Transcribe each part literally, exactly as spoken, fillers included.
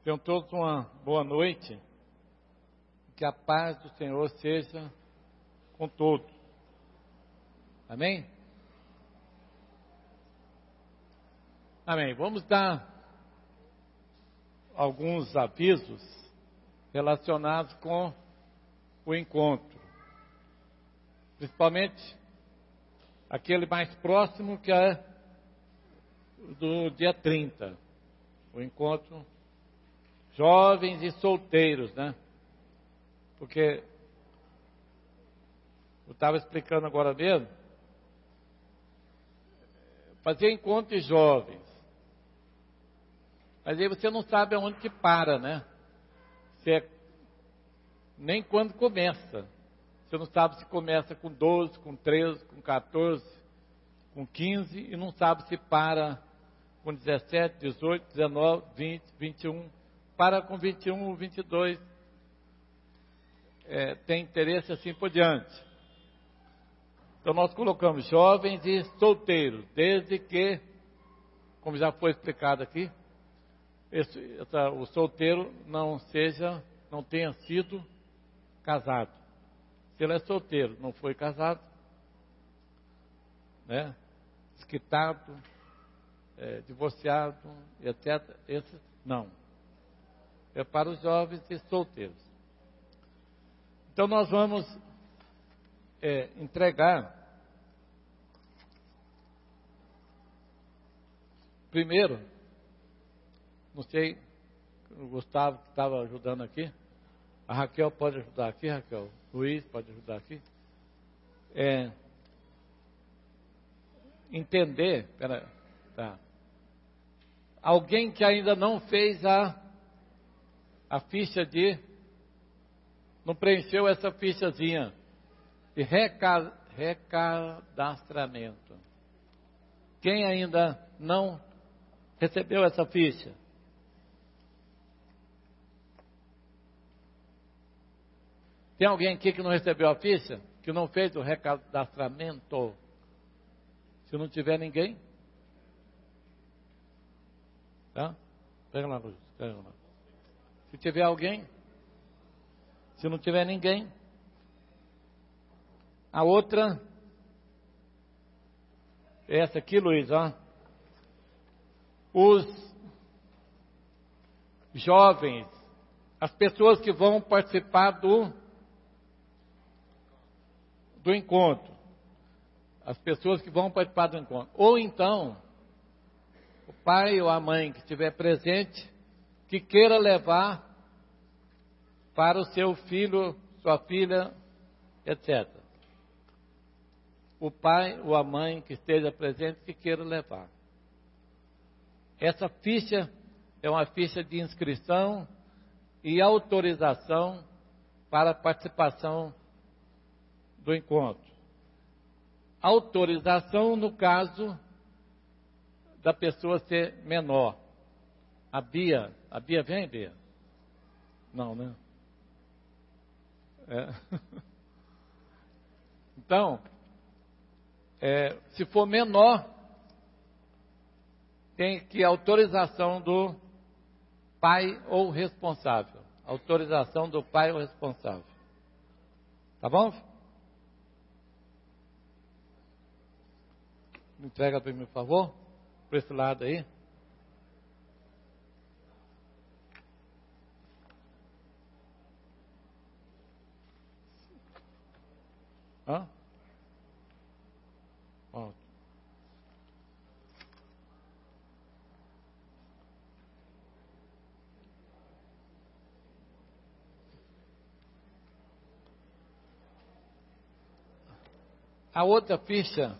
Tenham todos uma boa noite. Que a paz do Senhor seja com todos. Amém? Amém. Vamos dar alguns avisos relacionados com o encontro. Principalmente aquele mais próximo, que é do dia trinta. O encontro jovens e solteiros, né? Porque eu estava explicando agora mesmo, fazer encontro de jovens, mas aí você não sabe aonde que para, né? Você, nem quando começa. Você não sabe se começa com doze, com treze, com quatorze, com quinze, e não sabe se para com dezessete, dezoito, dezenove, vinte, vinte e um, para com vinte e um ou vinte e dois, é, tem interesse assim por diante. Então nós colocamos jovens e solteiros, desde que, como já foi explicado aqui, esse, essa, o solteiro não seja, não tenha sido casado. Se ele é solteiro, não foi casado, né, desquitado, é, divorciado, etcétera, esse não. É para os jovens e solteiros. Então nós vamos é, entregar primeiro, não sei, o Gustavo que estava ajudando aqui, a Raquel pode ajudar aqui, Raquel, Luiz pode ajudar aqui, é, entender, pera, tá, alguém que ainda não fez a a ficha de, não preencheu essa fichazinha de reca, recadastramento. Quem ainda não recebeu essa ficha? Tem alguém aqui que não recebeu a ficha? Que não fez o recadastramento? Se não tiver ninguém, tá? Pega lá, Luiz, pega lá. Se tiver alguém, se não tiver ninguém, a outra, essa aqui, Luiz, ó. Os jovens, as pessoas que vão participar do, do encontro, as pessoas que vão participar do encontro, ou então, o pai ou a mãe que estiver presente, que queira levar para o seu filho, sua filha, etcétera. O pai ou a mãe que esteja presente, que queira levar. Essa ficha é uma ficha de inscrição e autorização para a participação do encontro. Autorização no caso da pessoa ser menor. A Bia, a Bia vem, Bia? Não, né? É. Então, é, se for menor, tem que autorização do pai ou responsável. Autorização do pai ou responsável. Tá bom? Me entrega para mim, por favor. Para esse lado aí. Hã? Pronto. A outra ficha,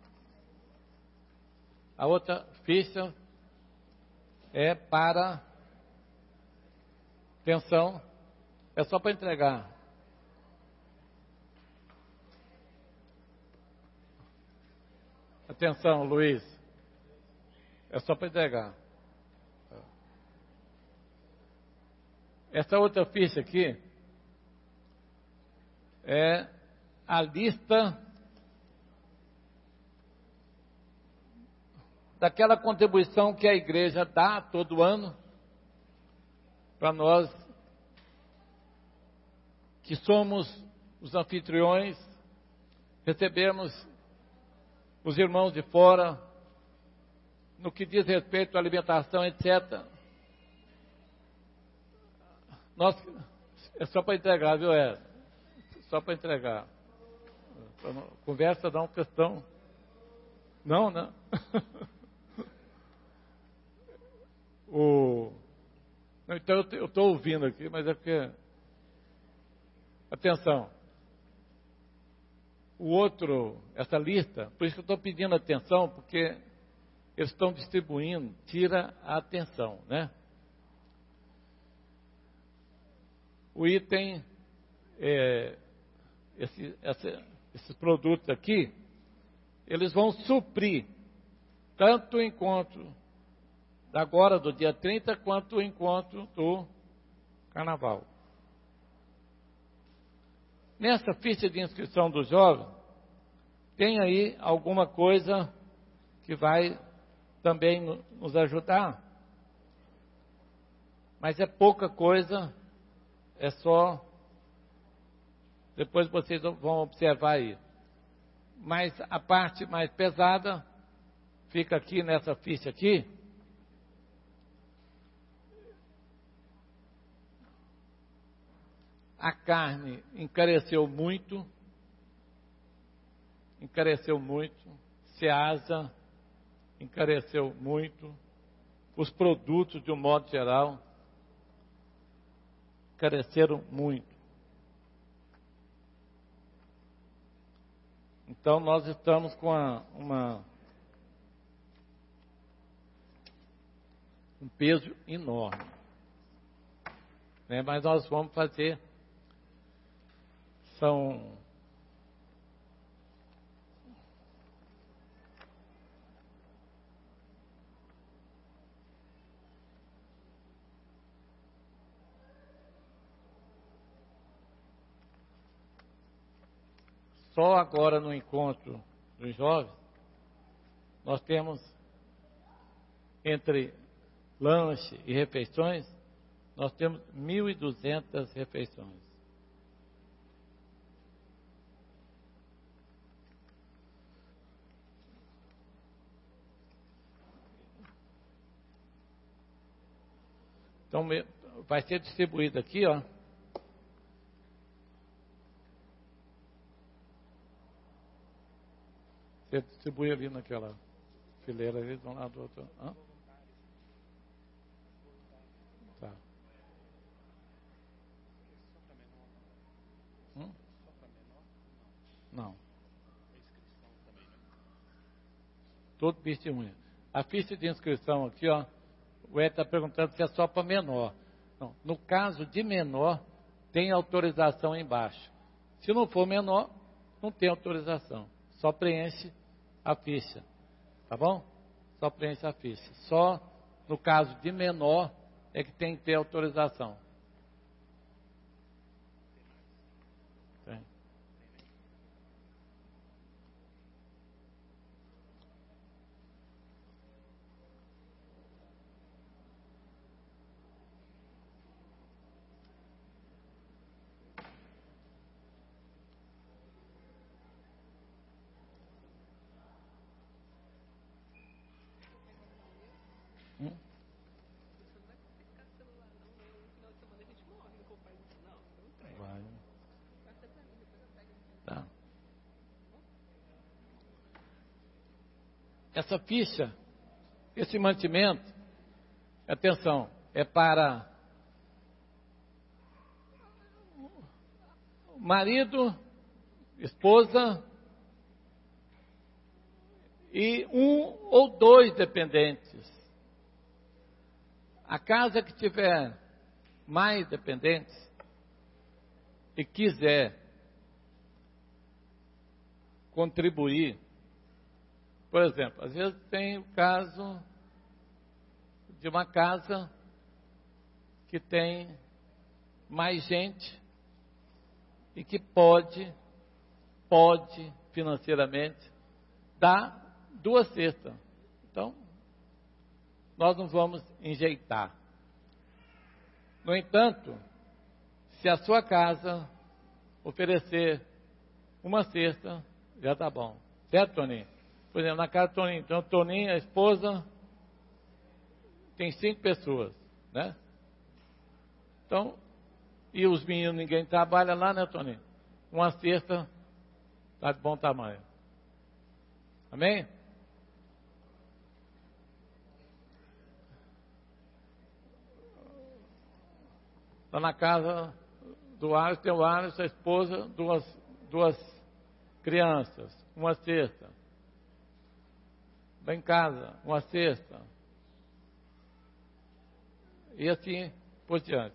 a outra ficha é para, atenção, é só para entregar. Atenção, Luiz. É só para entregar. Essa outra ficha aqui é a lista daquela contribuição que a igreja dá todo ano para nós que somos os anfitriões, recebemos os irmãos de fora, no que diz respeito à alimentação, etcétera. Nós, é só para entregar, viu, é? Só para entregar. Conversa não, questão. Não, né? o, então eu estou ouvindo aqui, mas é porque... Atenção. O outro, essa lista, por isso que eu estou pedindo atenção, porque eles estão distribuindo, tira a atenção, né? O item, é, esse, essa, esses produtos aqui, eles vão suprir tanto o encontro da agora, do dia trinta, quanto o encontro do carnaval. Nessa ficha de inscrição do jovem, tem aí alguma coisa que vai também nos ajudar. Mas é pouca coisa, é só... Depois vocês vão observar aí. Mas a parte mais pesada fica aqui nessa ficha aqui. A carne encareceu muito, encareceu muito, Ceasa encareceu muito, os produtos de um modo geral encareceram muito. Então nós estamos com uma, uma, um peso enorme, né? Mas nós vamos fazer... São só agora no encontro dos jovens, nós temos entre lanche e refeições, nós temos mil e duzentas refeições. Então, vai ser distribuído aqui, ó. Você distribui ali naquela fileira ali, de um lado do outro. Hã? Tá. Hum? Não. Todo testemunha. A ficha de inscrição aqui, ó. O Ed está perguntando se é só para menor. Não, no caso de menor, tem autorização embaixo. Se não for menor, não tem autorização. Só preenche a ficha. Tá bom? Só preenche a ficha. Só no caso de menor é que tem que ter autorização. Tem. Hum? Vai. Tá. Essa ficha, esse mantimento, atenção, é para marido, esposa e um ou dois dependentes. A casa que tiver mais dependentes e quiser contribuir, por exemplo, às vezes tem o caso de uma casa que tem mais gente e que pode, pode financeiramente dar duas cestas. Então, nós não vamos enjeitar. No entanto, se a sua casa oferecer uma cesta, já está bom. Certo, Toninho? Por exemplo, na casa do Toninho, então, Toninho, a esposa, tem cinco pessoas, né? Então, e os meninos, ninguém trabalha lá, né, Toninho? Uma cesta está de bom tamanho. Amém? Está na casa do Alisson, tem o Alisson, a esposa, duas, duas crianças, uma cesta. Está em casa, uma cesta. E assim por diante.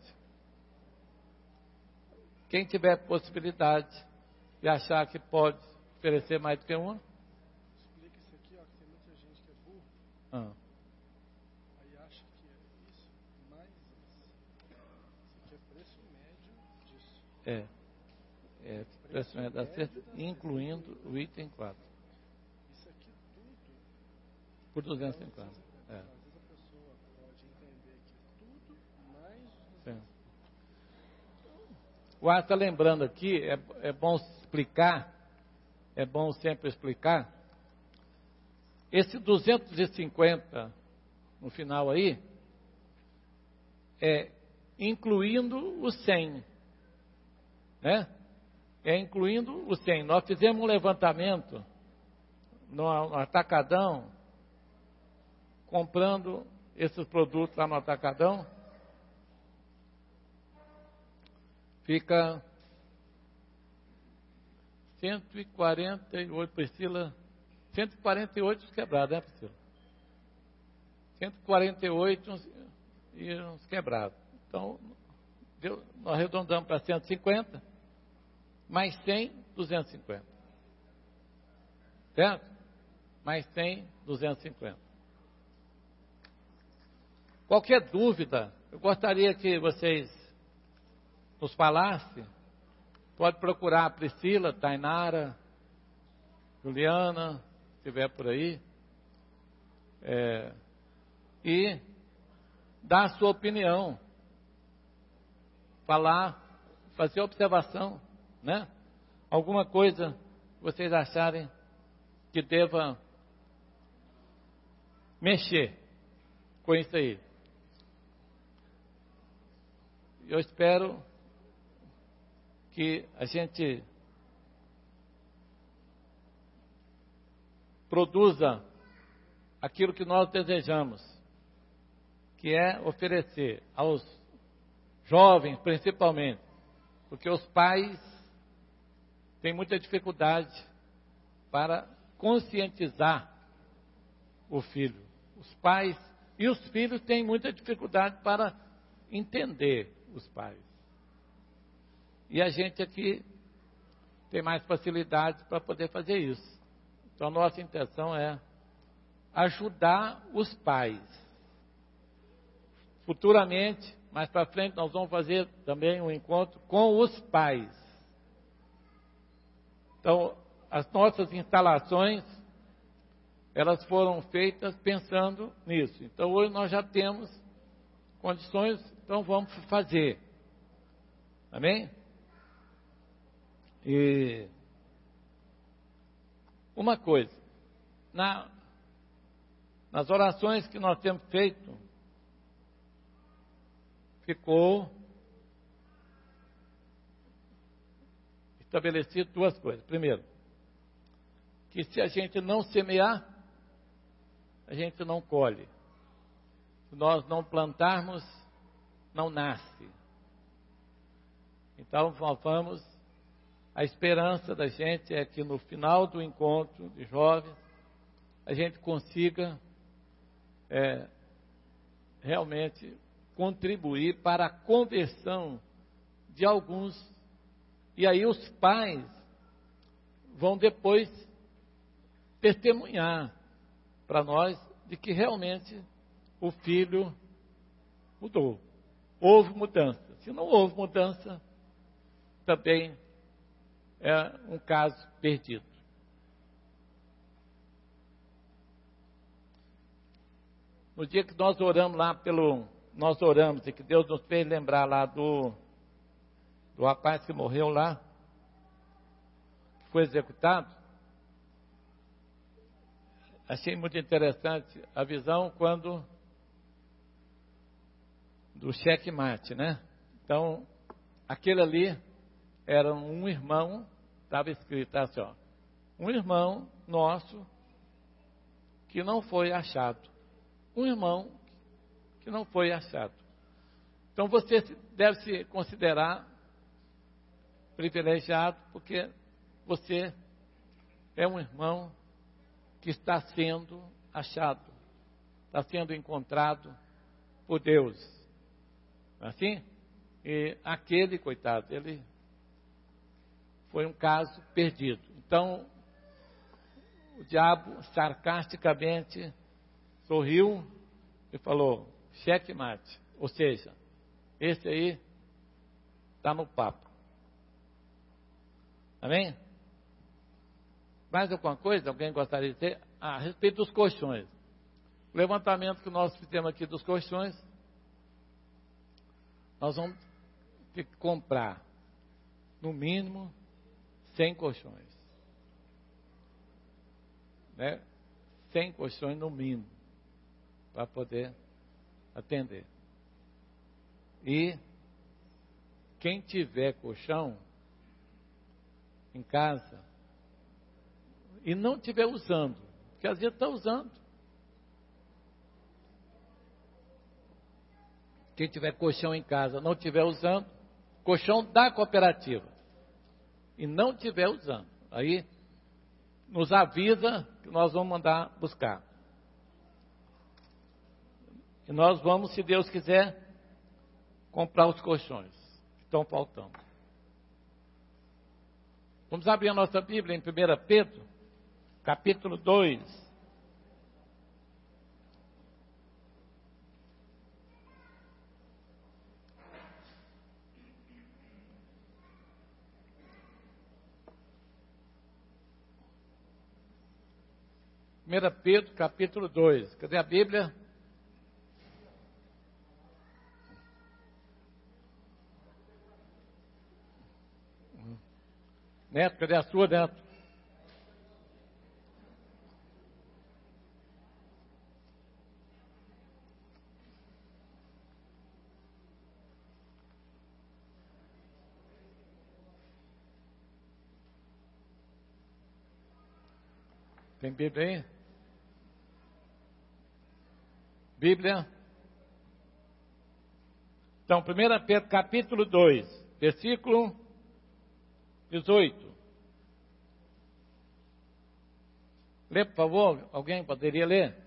Quem tiver possibilidade de achar que pode oferecer mais do que uma. Explica isso aqui, ó, que tem muita gente que é burro. Ah. Aí acha que é isso, mais isso. Isso aqui é preço médio disso. É. É, preço médio da cesta, incluindo o item quatro. Isso aqui tudo. Por duzentos e cinquenta. É. Às vezes a pessoa pode entender que tudo mais os Sim. O Ar está lembrando aqui, é, é bom explicar, é bom sempre explicar, esse duzentos e cinquenta no final aí, é incluindo o cem, né? É incluindo o cem. Nós fizemos um levantamento no, no Atacadão, comprando esses produtos lá no Atacadão, fica cento e quarenta e oito, Priscila, cento e quarenta e oito quebrados, né, Priscila? cento e quarenta e oito e uns quebrados. Então, deu, nós arredondamos para cento e cinquenta, mais cem, duzentos e cinquenta. Certo? Mais cem, duzentos e cinquenta. Qualquer dúvida, eu gostaria que vocês nos falassem. Pode procurar a Priscila, Tainara, Juliana, se estiver por aí, é, e dar a sua opinião, falar, fazer observação, né? Alguma coisa que vocês acharem que deva mexer com isso aí. Eu espero que a gente produza aquilo que nós desejamos, que é oferecer aos jovens, principalmente, porque os pais têm muita dificuldade para conscientizar o filho. Os pais e os filhos têm muita dificuldade para entender os pais. E a gente aqui tem mais facilidade para poder fazer isso. Então, nossa intenção é ajudar os pais. Futuramente, mais para frente, nós vamos fazer também um encontro com os pais. Então, as nossas instalações, elas foram feitas pensando nisso. Então, hoje nós já temos condições, então vamos fazer. Amém? E uma coisa, na, nas orações que nós temos feito, ficou estabelecido duas coisas. Primeiro, que se a gente não semear, a gente não colhe. Se nós não plantarmos, não nasce. Então, nós vamos. A esperança da gente é que no final do encontro de jovens, a gente consiga é, realmente contribuir para a conversão de alguns. E aí os pais vão depois testemunhar para nós de que realmente o filho mudou. Houve mudança. Se não houve mudança, também é um caso perdido. No dia que nós oramos lá pelo nós oramos e que Deus nos fez lembrar lá do, do rapaz que morreu lá, que foi executado, achei muito interessante a visão quando do checkmate, né? Então, aquele ali era um irmão, estava escrito assim, ó, um irmão nosso que não foi achado. Um irmão que não foi achado. Então você deve se considerar privilegiado, porque você é um irmão que está sendo achado, está sendo encontrado por Deus. Assim? E aquele, coitado, ele foi um caso perdido. Então, o diabo sarcasticamente sorriu e falou, checkmate, ou seja, esse aí está no papo. Amém? Mais alguma coisa? Alguém gostaria de dizer? Ah, a respeito dos colchões. O levantamento que nós fizemos aqui dos colchões, nós vamos ter que comprar, no mínimo, cem colchões. Né? cem colchões no mínimo, para poder atender. E quem tiver colchão em casa e não estiver usando, porque às vezes está usando. Quem tiver colchão em casa não estiver usando, colchão da cooperativa, e não estiver usando, aí nos avisa que nós vamos mandar buscar. E nós vamos, se Deus quiser, comprar os colchões que estão faltando. Vamos abrir a nossa Bíblia em primeira Pedro, capítulo dois. primeira Pedro, capítulo dois. Cadê a Bíblia? Neto, cadê a sua, Neto? Tem Bíblia aí? Bíblia? Então, primeira Pedro, capítulo dois, versículo dezoito. Lê, por favor, alguém poderia ler?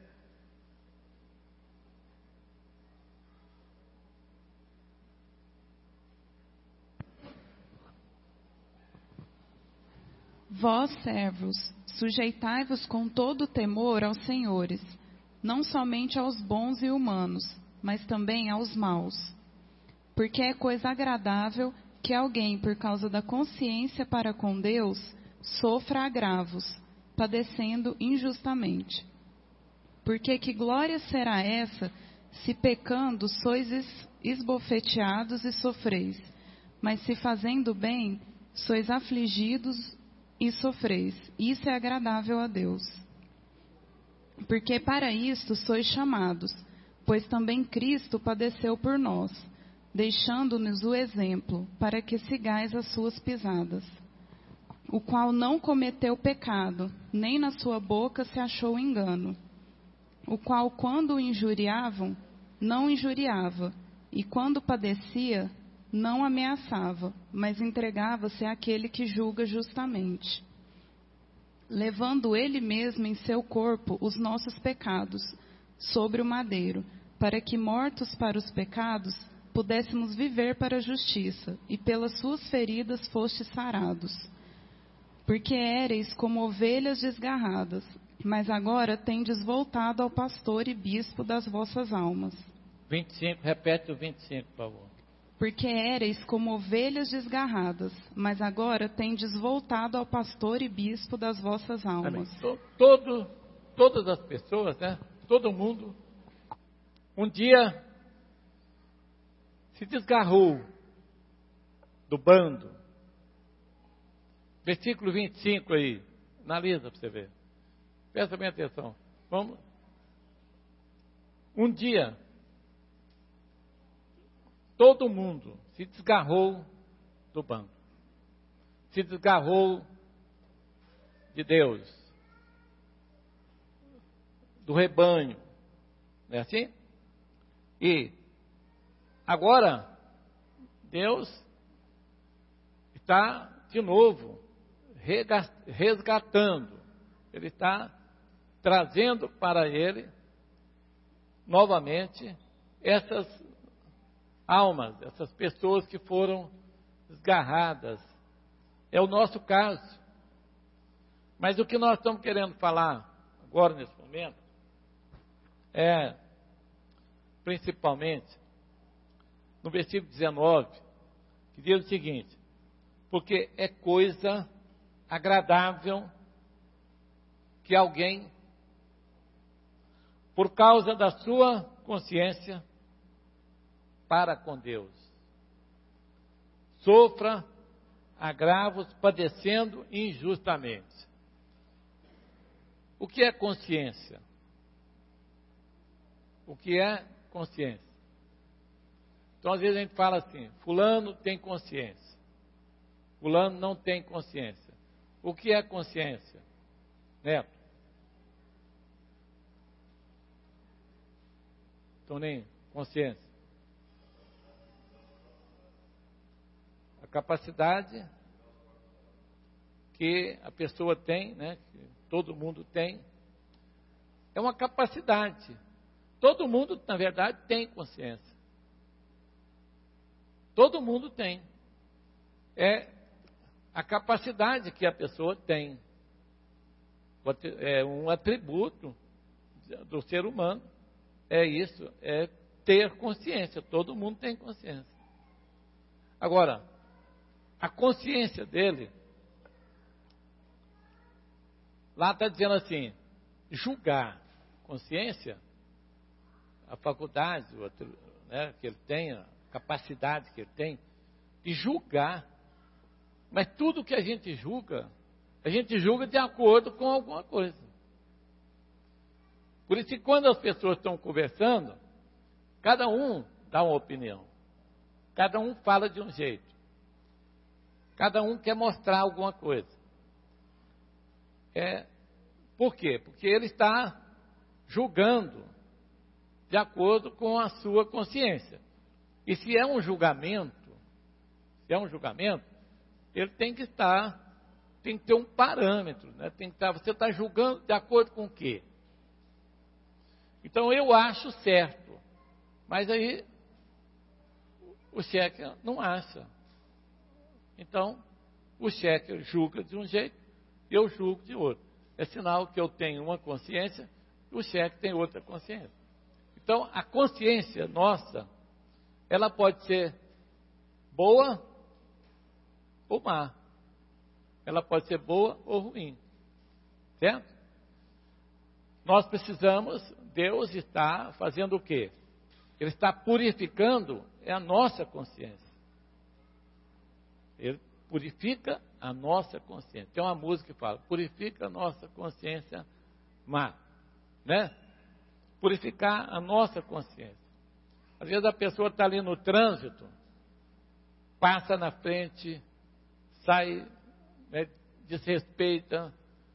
Vós, servos, sujeitai-vos com todo temor aos senhores, não somente aos bons e humanos, mas também aos maus. Porque é coisa agradável que alguém, por causa da consciência para com Deus, sofra agravos, padecendo injustamente. Porque que glória será essa, se pecando sois esbofeteados e sofreis, mas se fazendo bem, sois afligidos e sofreis. Isso é agradável a Deus. Porque para isto sois chamados, pois também Cristo padeceu por nós, deixando-nos o exemplo, para que sigais as suas pisadas. O qual não cometeu pecado, nem na sua boca se achou engano. O qual, quando o injuriavam, não injuriava, e quando padecia, não ameaçava, mas entregava-se àquele que julga justamente, levando ele mesmo em seu corpo os nossos pecados sobre o madeiro, para que, mortos para os pecados, pudéssemos viver para a justiça, e pelas suas feridas fostes sarados. Porque éreis como ovelhas desgarradas, mas agora tendes voltado ao pastor e bispo das vossas almas. vinte e cinco, repete o vinte e cinco, por favor. Porque éreis como ovelhas desgarradas, mas agora tendes voltado ao pastor e bispo das vossas almas. Todo, todas as pessoas, né? Todo mundo, um dia se desgarrou do bando. Versículo vinte e cinco aí, analisa para você ver. Presta bem atenção. Vamos. Um dia, todo mundo se desgarrou do bando. Se desgarrou de Deus, do rebanho. Não é assim? E agora, Deus está de novo resgatando. Ele está trazendo para ele novamente essas almas, essas pessoas que foram desgarradas. É o nosso caso. Mas o que nós estamos querendo falar agora, nesse momento, é, principalmente, no versículo dezenove, que diz o seguinte: porque é coisa agradável que alguém, por causa da sua consciência para com Deus, sofra agravos padecendo injustamente. O que é consciência? O que é consciência? Então, às vezes a gente fala assim: fulano tem consciência, fulano não tem consciência. O que é consciência? Neto? Toninho, consciência. A capacidade que a pessoa tem, né, que todo mundo tem, é uma capacidade. Todo mundo, na verdade, tem consciência. Todo mundo tem. É a capacidade que a pessoa tem. É um atributo do ser humano. É isso, é ter consciência. Todo mundo tem consciência. Agora, a consciência dele, lá está dizendo assim, julgar. Consciência, a faculdade, né, que ele tem, a capacidade que ele tem de julgar. Mas tudo que a gente julga, a gente julga de acordo com alguma coisa. Por isso que quando as pessoas estão conversando, cada um dá uma opinião. Cada um fala de um jeito. Cada um quer mostrar alguma coisa. É, por quê? Porque ele está julgando de acordo com a sua consciência. E se é um julgamento, se é um julgamento, ele tem que estar, tem que ter um parâmetro, né? Tem que estar, você está julgando de acordo com o quê? Então eu acho certo, mas aí o cheque não acha. Então o cheque julga de um jeito, eu julgo de outro. É sinal que eu tenho uma consciência, o cheque tem outra consciência. Então a consciência nossa, ela pode ser boa ou má. Ela pode ser boa ou ruim. Certo? Nós precisamos, Deus está fazendo o quê? Ele está purificando é a nossa consciência. Ele purifica a nossa consciência. Tem uma música que fala, purifica a nossa consciência má. Né? Purificar a nossa consciência. Às vezes a pessoa está ali no trânsito, passa na frente, sai, né, desrespeita,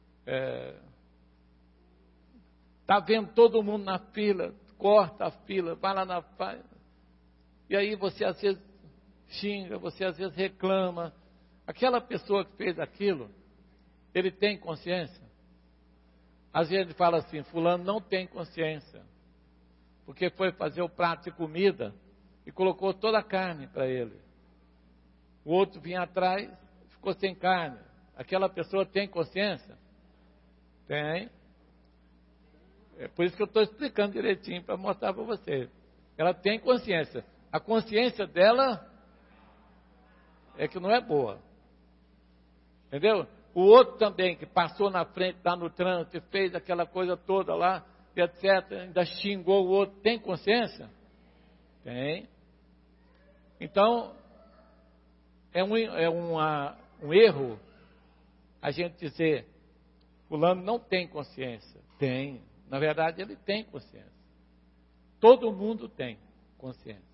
está é, vendo todo mundo na fila, corta a fila, vai lá na fila, e aí você às vezes xinga, você às vezes reclama. Aquela pessoa que fez aquilo, ele tem consciência? Às vezes ele fala assim, fulano não tem consciência, porque foi fazer o prato de comida e colocou toda a carne para ele. O outro vinha atrás, ficou sem carne. Aquela pessoa tem consciência? Tem. É por isso que eu estou explicando direitinho, para mostrar para vocês. Ela tem consciência. A consciência dela é que não é boa. Entendeu? O outro também, que passou na frente, está no trânsito, fez aquela coisa toda lá, etcétera, ainda xingou o outro, tem consciência? Tem. Então, é um, é uma, um erro a gente dizer, fulano não tem consciência. Tem. Na verdade, ele tem consciência. Todo mundo tem consciência.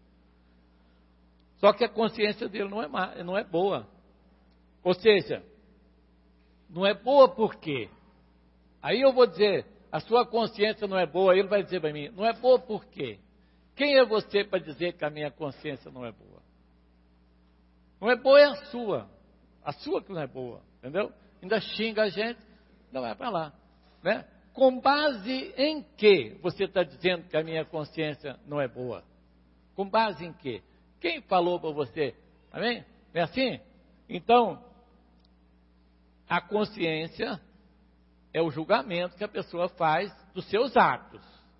Só que a consciência dele não é, má, não é boa. Ou seja, não é boa por quê? Aí eu vou dizer, a sua consciência não é boa, ele vai dizer para mim, não é boa por quê? Quem é você para dizer que a minha consciência não é boa? Não é boa é a sua. A sua que não é boa, entendeu? Ainda xinga a gente, não vai para lá. Né? Com base em que você está dizendo que a minha consciência não é boa? Com base em que? Quem falou para você? Amém? Não é assim? Então, a consciência é o julgamento que a pessoa faz dos seus atos.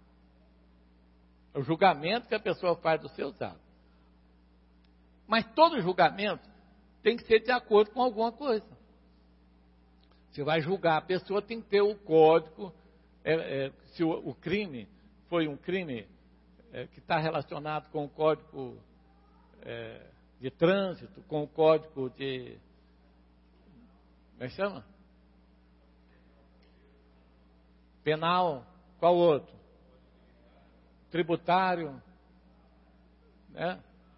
É o julgamento que a pessoa faz dos seus atos. Mas todo julgamento tem que ser de acordo com alguma coisa. Você vai julgar a pessoa, tem que ter o código. É, é, se o, o crime foi um crime é, que está relacionado com o código é, de trânsito, com o código de... Como é que chama? Penal. Qual outro? Tributário. Né?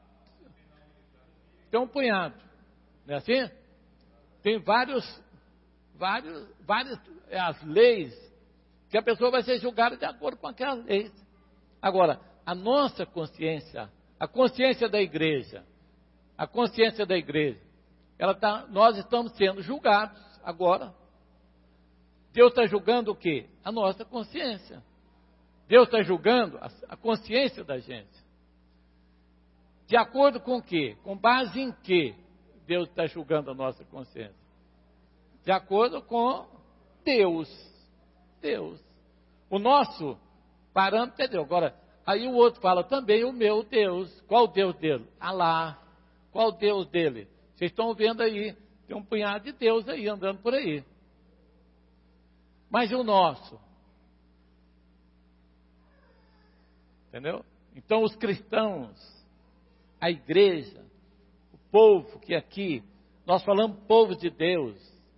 Tem um punhado. Não é assim? Tem vários, vários, várias as leis que a pessoa vai ser julgada de acordo com aquelas leis. Agora, a nossa consciência, a consciência da igreja, a consciência da igreja, ela tá, nós estamos sendo julgados agora. Deus está julgando o quê? A nossa consciência. Deus está julgando a, a consciência da gente. De acordo com o quê? Com base em que Deus está julgando a nossa consciência? De acordo com Deus. Deus. O nosso parâmetro é Deus. Agora, aí o outro fala também o meu Deus. Qual o Deus dele? Alá. Qual o Deus dele? Vocês estão vendo aí, tem um punhado de Deus aí andando por aí. Mas e o nosso? Entendeu? Então os cristãos, a igreja, o povo que aqui, nós falamos povo de Deus,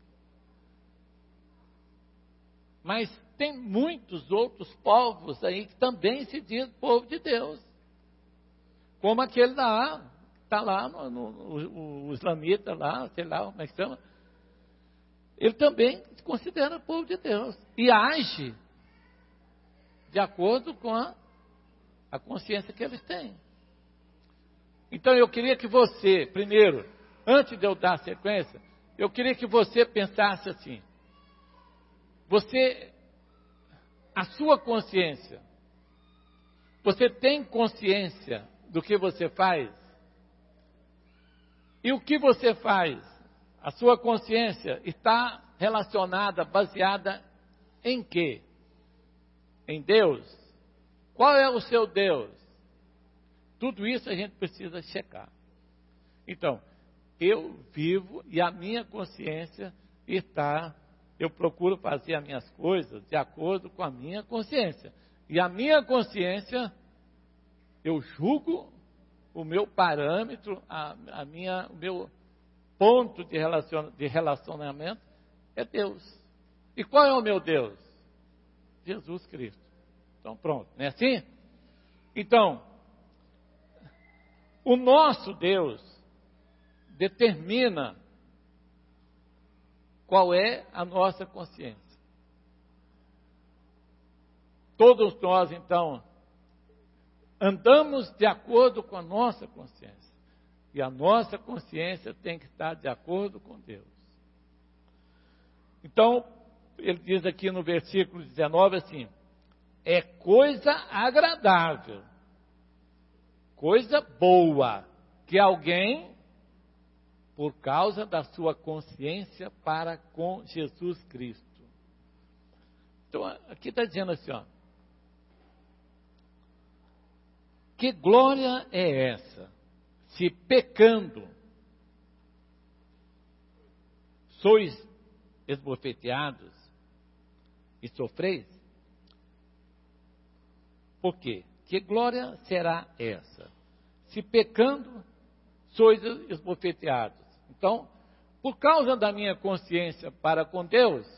mas tem muitos outros povos aí que também se diz povo de Deus, como aquele lá, está lá, no, no, o, o islamita lá, sei lá, como é que chama, ele também se considera povo de Deus, e age de acordo com a, a consciência que eles têm. Então eu queria que você, primeiro, antes de eu dar sequência, eu queria que você pensasse assim, você, a sua consciência, você tem consciência do que você faz? E o que você faz, a sua consciência está relacionada, baseada em quê? Em Deus? Qual é o seu Deus? Tudo isso a gente precisa checar. Então, eu vivo e a minha consciência está, eu procuro fazer as minhas coisas de acordo com a minha consciência. E a minha consciência, eu julgo o meu parâmetro, a, a minha, o meu ponto de, relacion, de relacionamento é Deus. E qual é o meu Deus? Jesus Cristo. Então pronto, não é assim? Então, o nosso Deus determina qual é a nossa consciência. Todos nós, então, andamos de acordo com a nossa consciência. E a nossa consciência tem que estar de acordo com Deus. Então, ele diz aqui no versículo dezenove assim, é coisa agradável, coisa boa, que alguém, por causa da sua consciência para com Jesus Cristo. Então, aqui está dizendo assim, ó, que glória é essa, se pecando, sois esbofeteados e sofreis? Por quê? Que glória será essa? se pecando, sois esbofeteados. Então, por causa da minha consciência para com Deus,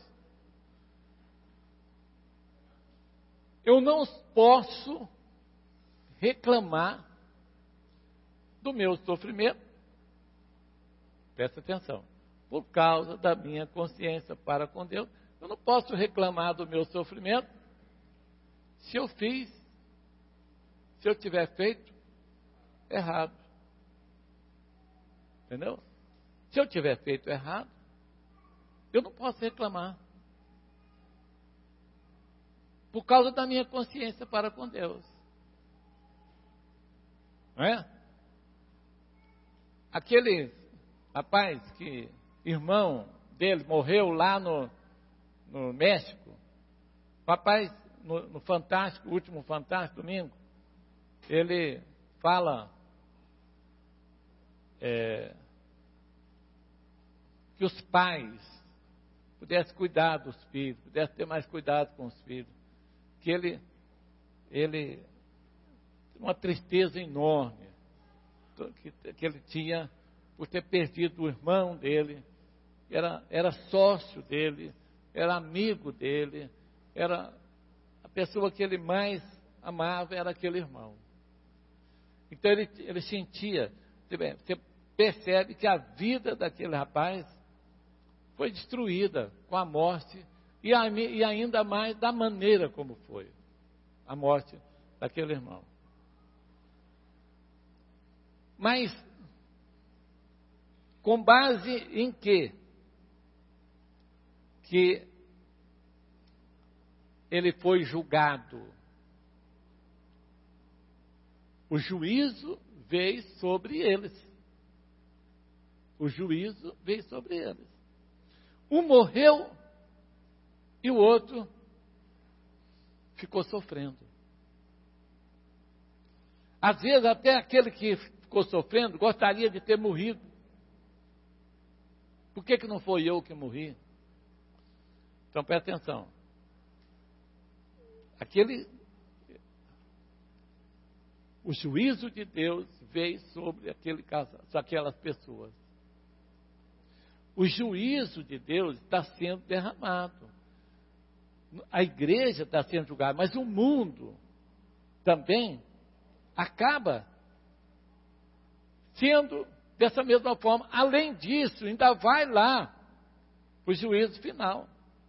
eu não posso reclamar do meu sofrimento. Presta atenção. Por causa da minha consciência para com Deus, eu não posso reclamar do meu sofrimento se eu fiz, se eu tiver feito errado. Entendeu? Se eu tiver feito errado, eu não posso reclamar. Por causa da minha consciência para com Deus. Não é? Aquele rapaz que, irmão dele, morreu lá no, no México. Rapaz, no, no Fantástico, último Fantástico, domingo, ele fala é, que os pais pudessem cuidar dos filhos, pudessem ter mais cuidado com os filhos. Que ele, ele, uma tristeza enorme que, que ele tinha por ter perdido o irmão dele, era, era sócio dele, era amigo dele, era a pessoa que ele mais amava, era aquele irmão. Então ele, ele sentia, você percebe que a vida daquele rapaz foi destruída com a morte, e, a, e ainda mais da maneira como foi a morte daquele irmão. Mas, com base em quê? Que ele foi julgado. O juízo veio sobre eles. O juízo veio sobre eles. Um morreu e o outro ficou sofrendo. Às vezes até aquele que ficou sofrendo gostaria de ter morrido. Por que que não foi eu que morri? Então presta atenção. Aquele, o juízo de Deus veio sobre aquele casal, sobre aquelas pessoas. O juízo de Deus está sendo derramado. A igreja está sendo julgada, mas o mundo também acaba sendo dessa mesma forma. Além disso, ainda vai lá o juízo final.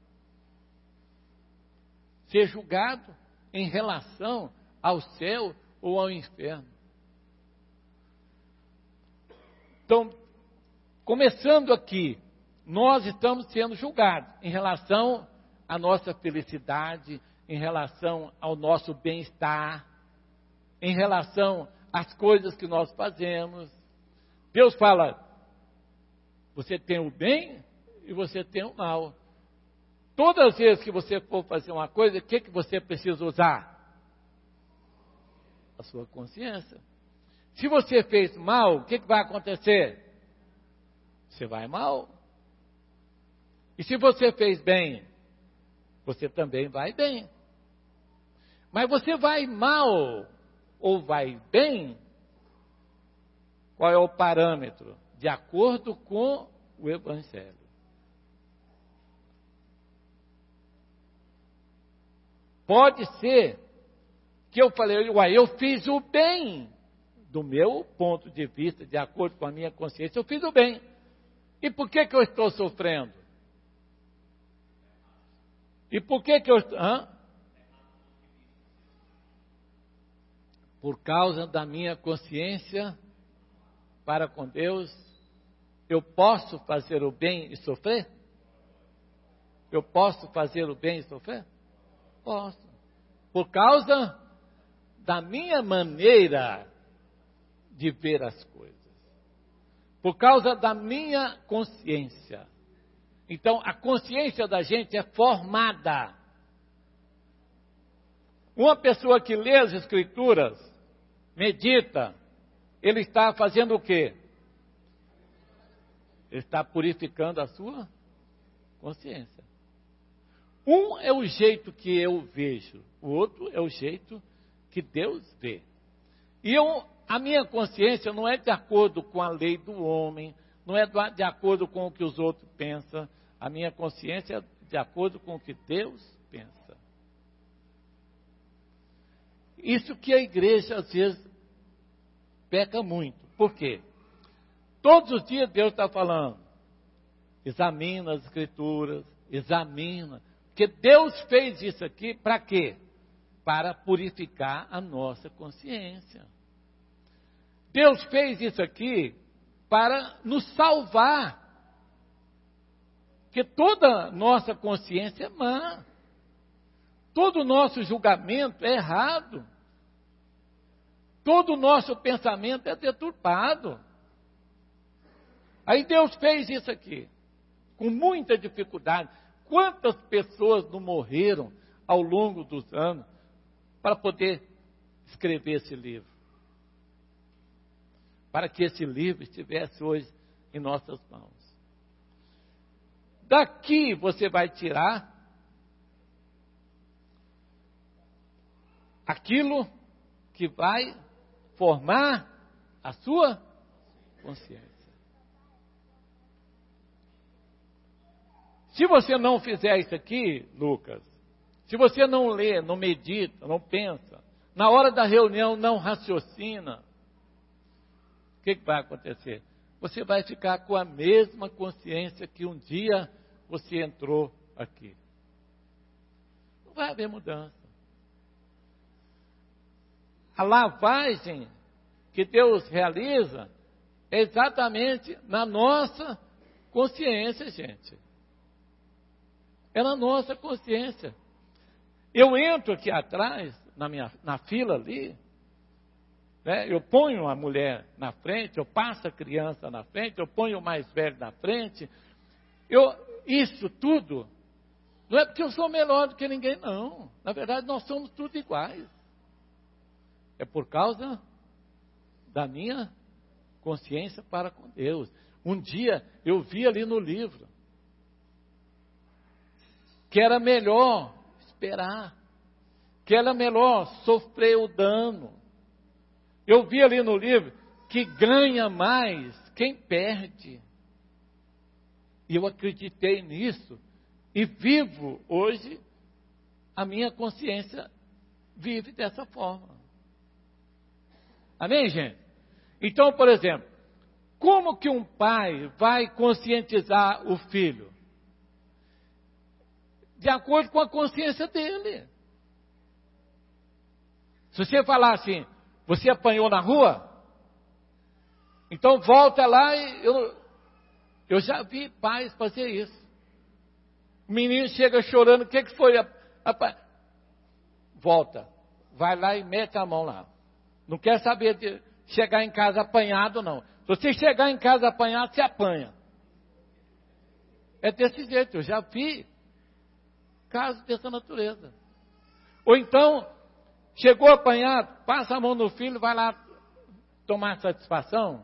Ser julgado em relação ao céu ou ao inferno. Então, começando aqui, nós estamos sendo julgados em relação à nossa felicidade, em relação ao nosso bem-estar, em relação às coisas que nós fazemos. Deus fala, você tem o bem e você tem o mal. Todas as vezes que você for fazer uma coisa, o que, que você precisa usar? A sua consciência. Se você fez mal, o que, que vai acontecer? Você vai mal. E se você fez bem, você também vai bem. Mas você vai mal ou vai bem? Qual é o parâmetro? De acordo com o Evangelho. Pode ser que eu falei, uai, eu fiz o bem. Do meu ponto de vista, de acordo com a minha consciência, eu fiz o bem. E por que que eu estou sofrendo? E por que que eu estou... Hã? Por causa da minha consciência para com Deus, eu posso fazer o bem e sofrer? Eu posso fazer o bem e sofrer? Posso. Por causa da minha maneira de ver as coisas. Por causa da minha consciência. Então, a consciência da gente é formada. Uma pessoa que lê as Escrituras, medita, ele está fazendo o quê? Ele está purificando a sua consciência. Um é o jeito que eu vejo, o outro é o jeito que Deus vê. E eu a minha consciência não é de acordo com a lei do homem, não é de acordo com o que os outros pensam. A minha consciência é de acordo com o que Deus pensa. Isso que a igreja, às vezes, peca muito. Por quê? Todos os dias Deus está falando, examina as escrituras, examina. Porque Deus fez isso aqui para quê? Para purificar a nossa consciência. Deus fez isso aqui para nos salvar. Porque toda nossa consciência é má. Todo o nosso julgamento é errado. Todo o nosso pensamento é deturpado. Aí Deus fez isso aqui, com muita dificuldade. Quantas pessoas não morreram ao longo dos anos para poder escrever esse livro? Para que esse livro estivesse hoje em nossas mãos. Daqui você vai tirar aquilo que vai formar a sua consciência. Se você não fizer isso aqui, Lucas, se você não lê, não medita, não pensa, na hora da reunião não raciocina, o que, que vai acontecer? Você vai ficar com a mesma consciência que um dia você entrou aqui. Não vai haver mudança. A lavagem que Deus realiza é exatamente na nossa consciência, gente. É na nossa consciência. Eu entro aqui atrás, na, minha, na fila ali, né, eu ponho a mulher na frente, eu passo a criança na frente, eu ponho o mais velho na frente. Eu, isso tudo, não é porque eu sou melhor do que ninguém, não. Na verdade, nós somos tudo iguais. É por causa da minha consciência para com Deus. Um dia eu vi ali no livro que era melhor esperar, que era melhor sofrer o dano. Eu vi ali no livro que ganha mais quem perde. E eu acreditei nisso e vivo hoje, a minha consciência vive dessa forma. Amém, gente? Então, por exemplo, como que um pai vai conscientizar o filho? De acordo com a consciência dele. Se você falar assim, você apanhou na rua? Então volta lá e eu, eu já vi pais fazer isso. O menino chega chorando, o que, que foi? A, a, volta, vai lá e mete a mão lá. Não quer saber de chegar em casa apanhado, não. Se você chegar em casa apanhado, você apanha. É desse jeito, eu já vi casos dessa natureza. Ou então, chegou apanhado, passa a mão no filho, vai lá tomar satisfação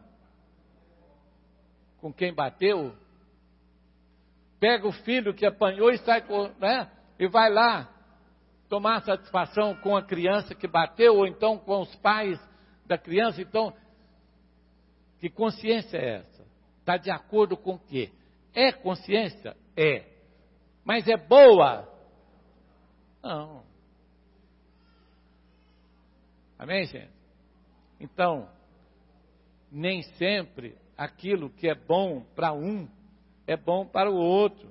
com quem bateu. Pega o filho que apanhou e sai, né? E vai lá tomar satisfação com a criança que bateu, ou então com os pais da criança. Então, que consciência é essa? Está de acordo com o quê? É consciência? É. Mas é boa? Não. Amém, gente? Então, nem sempre aquilo que é bom para um é bom para o outro.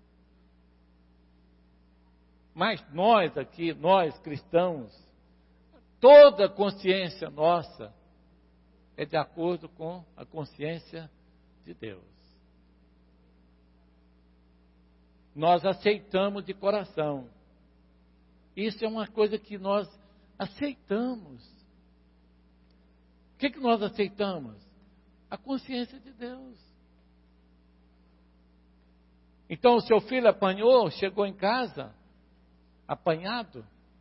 Mas nós aqui, nós cristãos, toda consciência nossa é de acordo com a consciência de Deus. Nós aceitamos de coração. Isso é uma coisa que nós aceitamos. O que, que nós aceitamos? A consciência de Deus. Então o seu filho apanhou, chegou em casa, apanhado.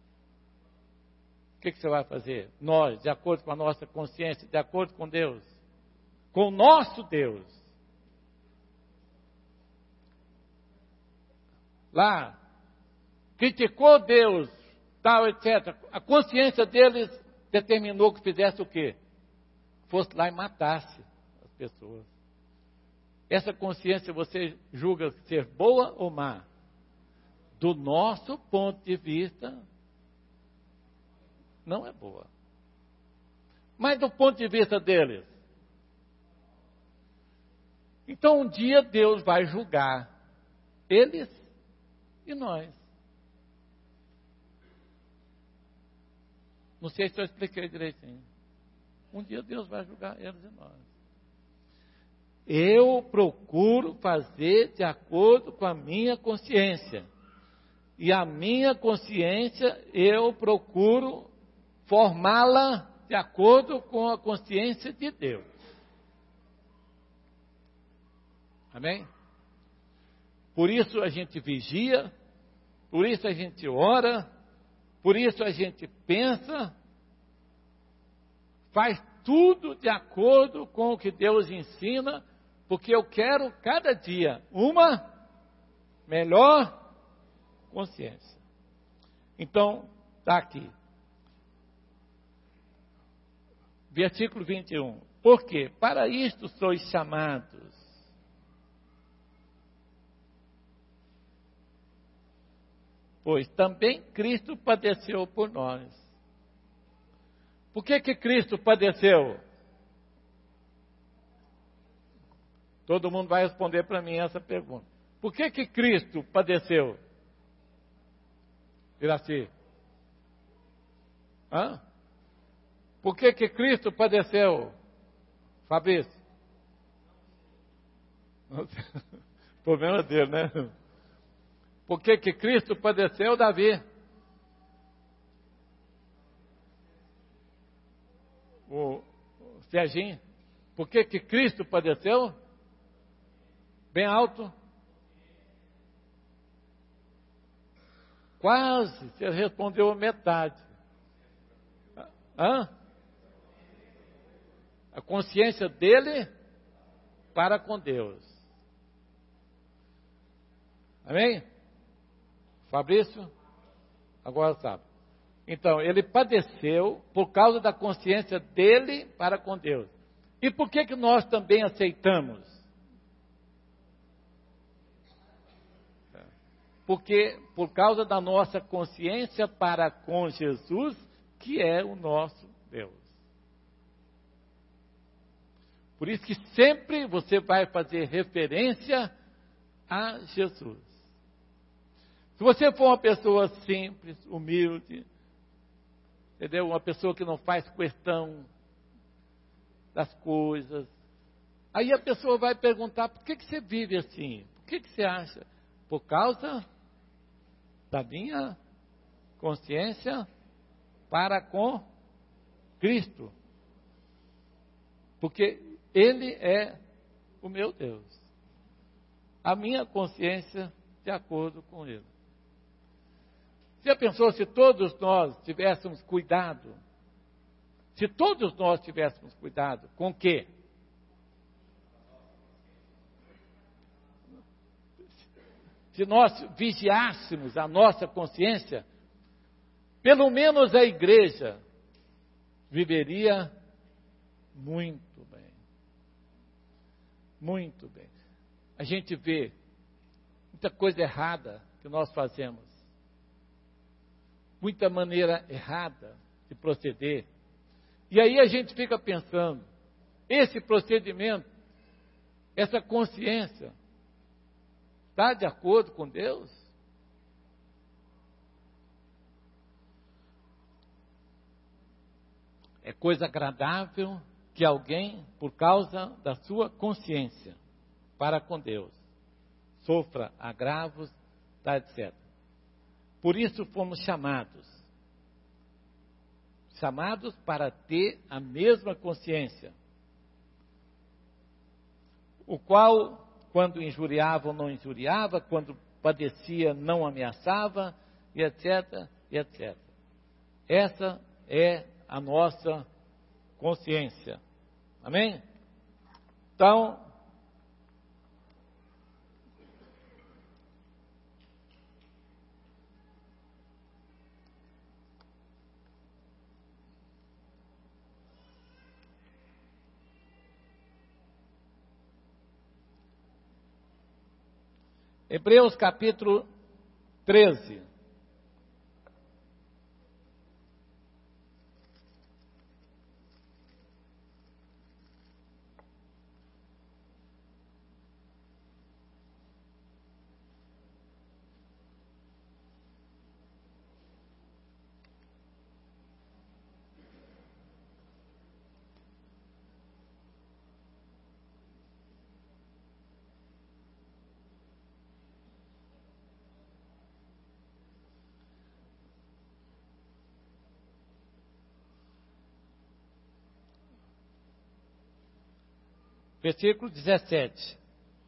O que, que você vai fazer? Nós, de acordo com a nossa consciência, de acordo com Deus, com o nosso Deus. Lá, criticou Deus, tal, etcétera. A consciência deles determinou que fizesse o quê? fosse lá e matasse as pessoas. Essa consciência você julga ser boa ou má? Do nosso ponto de vista, não é boa. Mas do ponto de vista deles. Então um dia Deus vai julgar eles e nós. Não sei se eu expliquei direitinho. Um dia Deus vai julgar eles e nós. Eu procuro fazer de acordo com a minha consciência. E a minha consciência, eu procuro formá-la de acordo com a consciência de Deus. Amém? Por isso a gente vigia, por isso a gente ora, por isso a gente pensa, faz tudo de acordo com o que Deus ensina, porque eu quero cada dia uma melhor consciência. Então, está aqui. Versículo vinte e um. Porque para isto sois chamados. Pois também Cristo padeceu por nós. Por que que Cristo padeceu? Todo mundo vai responder para mim essa pergunta. Por que que Cristo padeceu? Iraci. Hã? Por que que Cristo padeceu? Fabrício. Problema dele, né? Por que que Cristo padeceu, Davi? O Serginho. Por que que Cristo padeceu? Bem alto. Quase, você respondeu a metade. Hã? A consciência dele para com Deus. Amém? Fabrício? Agora sabe. Então, ele padeceu por causa da consciência dele para com Deus. E por que que nós também aceitamos? Porque por causa da nossa consciência para com Jesus, que é o nosso Deus. Por isso que sempre você vai fazer referência a Jesus. Se você for uma pessoa simples, humilde, entendeu? Uma pessoa que não faz questão das coisas, aí a pessoa vai perguntar, por que que você vive assim? Por que que você acha? Por causa da minha consciência para com Cristo. Porque Ele é o meu Deus. A minha consciência de acordo com Ele. Você já pensou se todos nós tivéssemos cuidado? Se todos nós tivéssemos cuidado, com o quê? Se nós vigiássemos a nossa consciência, pelo menos a igreja viveria muito bem. Muito bem. A gente vê muita coisa errada que nós fazemos. Muita maneira errada de proceder. E aí a gente fica pensando, esse procedimento, essa consciência, está de acordo com Deus? É coisa agradável que alguém, por causa da sua consciência para com Deus, sofra agravos, tá, etcétera. Por isso fomos chamados. Chamados para ter a mesma consciência. O qual, quando injuriava ou não injuriava, quando padecia, não ameaçava, e etc, e etcétera. Essa é a nossa consciência. Amém? Então, Hebreus capítulo treze. Versículo dezessete.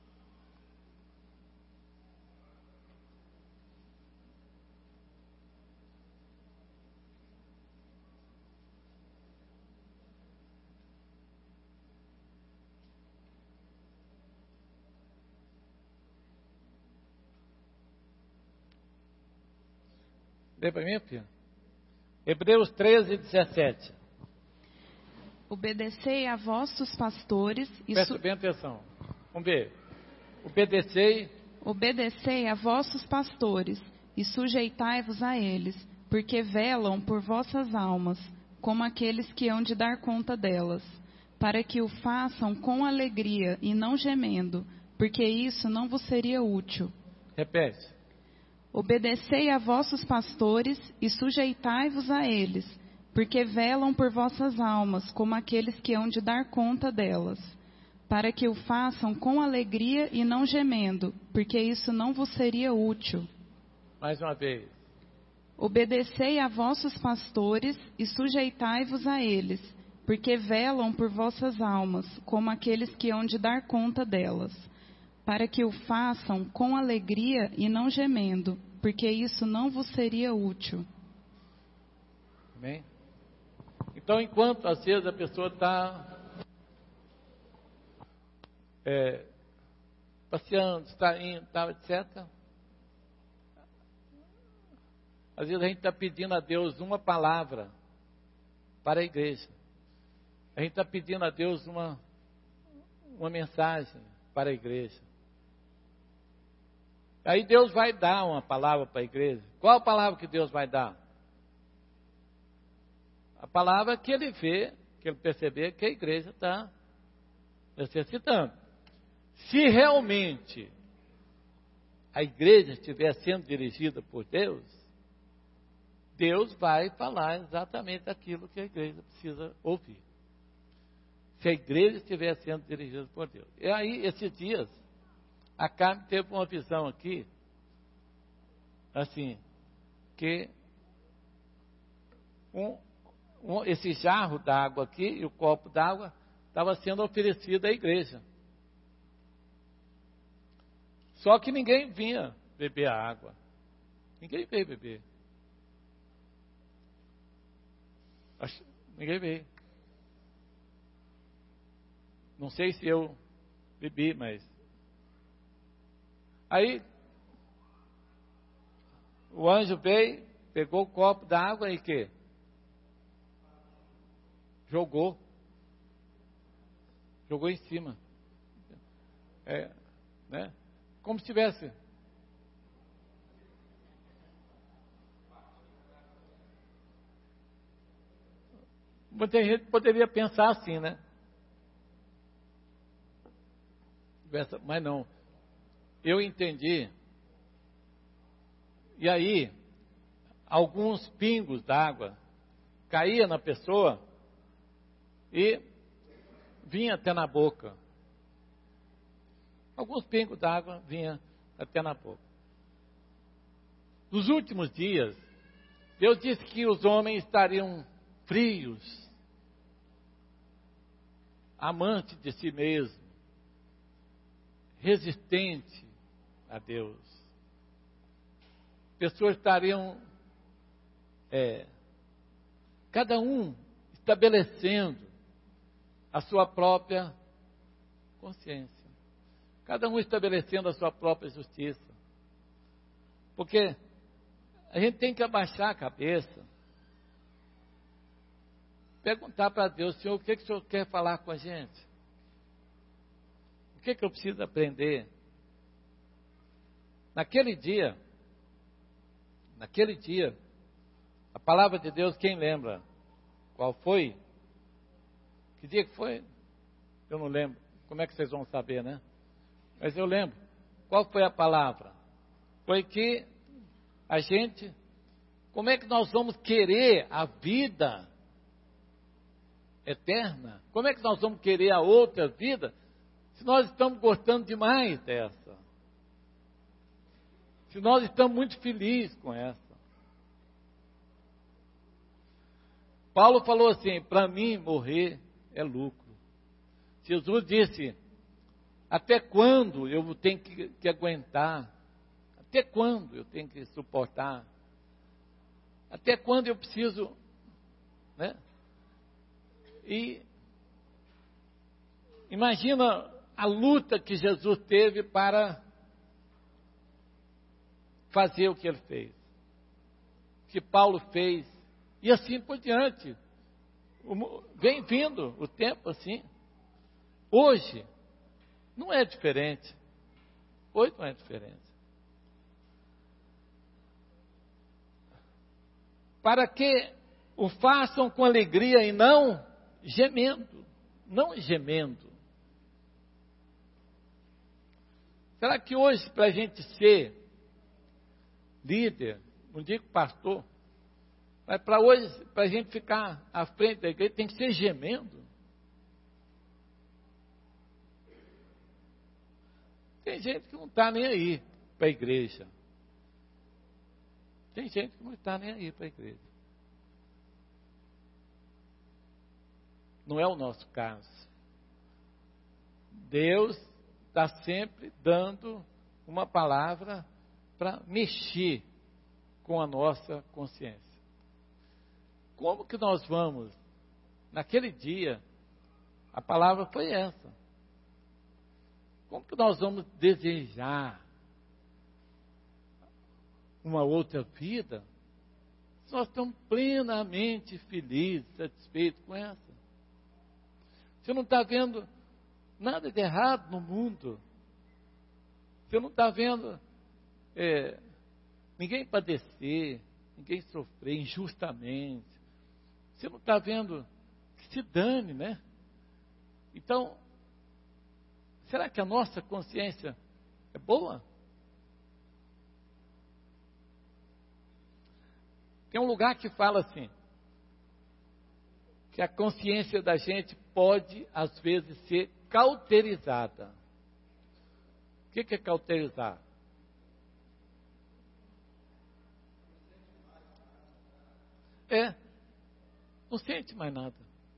Lê para mim, filho. Hebreus treze, dezessete. Obedecei a vossos pastores e Presta su... bem atenção. Vamos ver. Obedecei. Obedecei a vossos pastores e sujeitai-vos a eles, porque velam por vossas almas, como aqueles que hão de dar conta delas, para que o façam com alegria e não gemendo, porque isso não vos seria útil. Repete. Obedecei a vossos pastores e sujeitai-vos a eles, porque velam por vossas almas, como aqueles que hão de dar conta delas, para que o façam com alegria e não gemendo, porque isso não vos seria útil. Mais uma vez. Obedecei a vossos pastores e sujeitai-vos a eles, porque velam por vossas almas, como aqueles que hão de dar conta delas, para que o façam com alegria e não gemendo, porque isso não vos seria útil. Amém? Então, enquanto às vezes a pessoa está é, passeando, está indo, tá, etcétera. Às vezes a gente está pedindo a Deus uma palavra para a igreja. A gente está pedindo a Deus uma, uma mensagem para a igreja. Aí Deus vai dar uma palavra para a igreja. Qual a palavra que Deus vai dar? A palavra que ele vê, que ele perceber que a igreja está necessitando. Se realmente a igreja estiver sendo dirigida por Deus, Deus vai falar exatamente aquilo que a igreja precisa ouvir. Se a igreja estiver sendo dirigida por Deus. E aí, esses dias, a Carmen teve uma visão aqui, assim, que um, um, esse jarro d'água aqui e o copo d'água estava sendo oferecido à igreja. Só que ninguém vinha beber a água. Ninguém veio beber. Acho, ninguém veio. Não sei se eu bebi, mas... Aí, o anjo veio, pegou o copo d'água e que? Jogou. Jogou em cima. É, né? Como se tivesse... Muita gente poderia pensar assim, né? Mas não. Eu entendi. E aí, alguns pingos d'água caía na pessoa e vinha até na boca. Alguns pingos d'água vinha até na boca. Nos últimos dias, Deus disse que os homens estariam frios, amantes de si mesmo, resistente a Deus. Pessoas estariam, é, cada um estabelecendo a sua própria consciência. Cada um estabelecendo a sua própria justiça. Porque a gente tem que abaixar a cabeça, perguntar para Deus: Senhor, o que, que o Senhor quer falar com a gente? O que, que eu preciso aprender? Naquele dia, naquele dia, a palavra de Deus, quem lembra? Qual foi? Que dia que foi? Eu não lembro. Como é que vocês vão saber, né? Mas eu lembro. Qual foi a palavra? Foi que a gente, como é que nós vamos querer a vida eterna? Como é que nós vamos querer a outra vida se nós estamos gostando demais dessa? Se nós estamos muito felizes com essa? Paulo falou assim, para mim morrer é lucro. Jesus disse, até quando eu tenho que, que aguentar? Até quando eu tenho que suportar? Até quando eu preciso, né? E imagina a luta que Jesus teve para fazer o que ele fez, o que Paulo fez, e assim por diante. Vem vindo o tempo assim. Hoje não é diferente. Hoje não é diferente. Para que o façam com alegria e não gemendo. Não gemendo. Será que hoje, para a gente ser líder, não digo pastor, mas para hoje, para a gente ficar à frente da igreja, tem que ser gemendo? Tem gente que não está nem aí para a igreja. Tem gente que não está nem aí para a igreja. Não é o nosso caso. Deus está sempre dando uma palavra para mexer com a nossa consciência. Como que nós vamos, naquele dia, a palavra foi essa. Como que nós vamos desejar uma outra vida se nós estamos plenamente felizes, satisfeitos com essa? Você não está vendo nada de errado no mundo. Você não está vendo é, ninguém padecer, ninguém sofrer injustamente. Você não está vendo que se dane, né? Então, será que a nossa consciência é boa? Tem um lugar que fala assim, que a consciência da gente pode, às vezes, ser cauterizada. O que é cauterizar? É, não sente mais nada.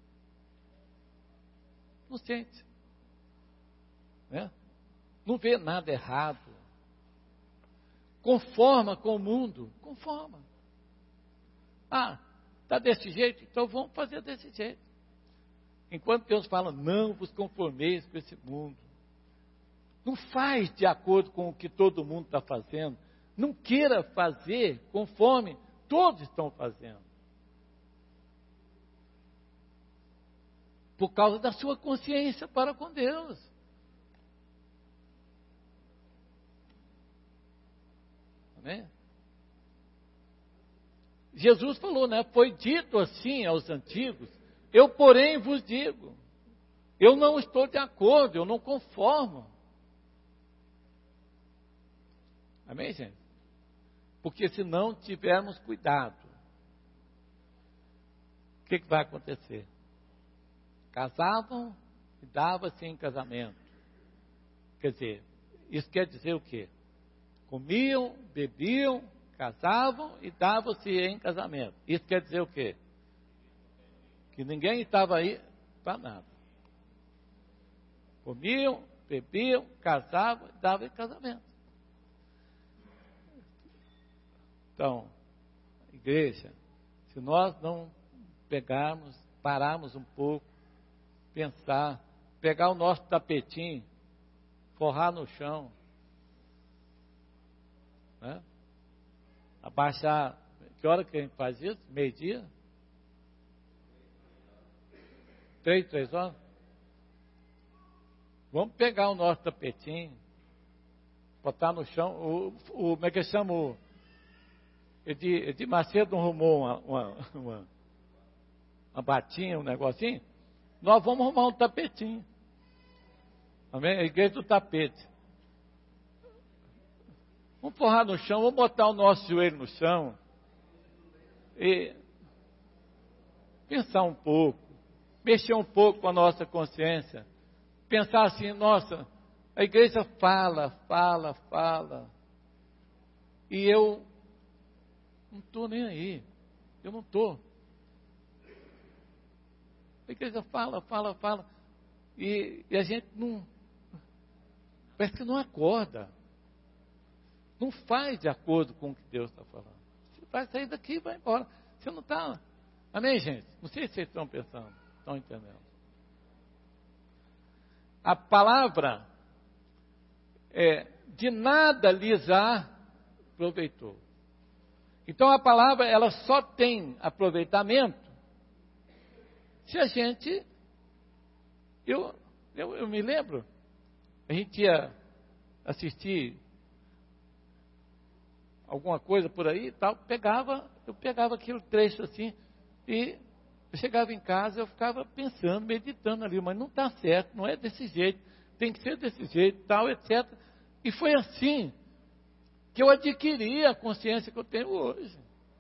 Não sente. Né? Não vê nada errado. Conforma com o mundo. Conforma. Ah, está desse jeito? Então vamos fazer desse jeito. Enquanto Deus fala, não vos conformeis com esse mundo. Não faz de acordo com o que todo mundo está fazendo. Não queira fazer conforme todos estão fazendo. Por causa da sua consciência para com Deus. Amém? Jesus falou, né? Foi dito assim aos antigos, eu porém vos digo, eu não estou de acordo, eu não conformo. Amém, gente? Porque se não tivermos cuidado, o que, que vai acontecer? Casavam e davam-se em casamento. Quer dizer, isso quer dizer o quê? Comiam, bebiam, casavam e davam-se em casamento. Isso quer dizer o quê? Que ninguém estava aí para nada. Comiam, bebiam, casavam e davam em casamento. Então, igreja, se nós não pegarmos, pararmos um pouco, pensar, pegar o nosso tapetinho, forrar no chão, né? Abaixar, que hora que a gente faz isso? Meio-dia? Três, três horas? Vamos pegar o nosso tapetinho, botar no chão. O, o, como é que chama? O Edir, Edir Macedo não arrumou uma, uma, uma, uma batinha, um negocinho. Nós vamos arrumar um tapetinho. Amém? A igreja do tapete. Vamos forrar no chão, vamos botar o nosso joelho no chão. E pensar um pouco. Mexer um pouco com a nossa consciência. Pensar assim, nossa, a igreja fala, fala, fala. E eu não estou nem aí. Eu não estou. A igreja fala, fala, fala. E, e a gente não... Parece que não acorda. Não faz de acordo com o que Deus está falando. Você vai sair daqui e vai embora. Você não está... Amém, gente? Não sei se vocês estão pensando, estão entendendo. A palavra é, de nada lhes aproveitou. Então a palavra, ela só tem aproveitamento se a gente... Eu, eu, eu me lembro, a gente ia assistir alguma coisa por aí e tal, pegava, eu pegava aquele trecho assim, e eu chegava em casa, eu ficava pensando, meditando ali, mas não está certo, não é desse jeito, tem que ser desse jeito, tal, etcétera. E foi assim que eu adquiri a consciência que eu tenho hoje.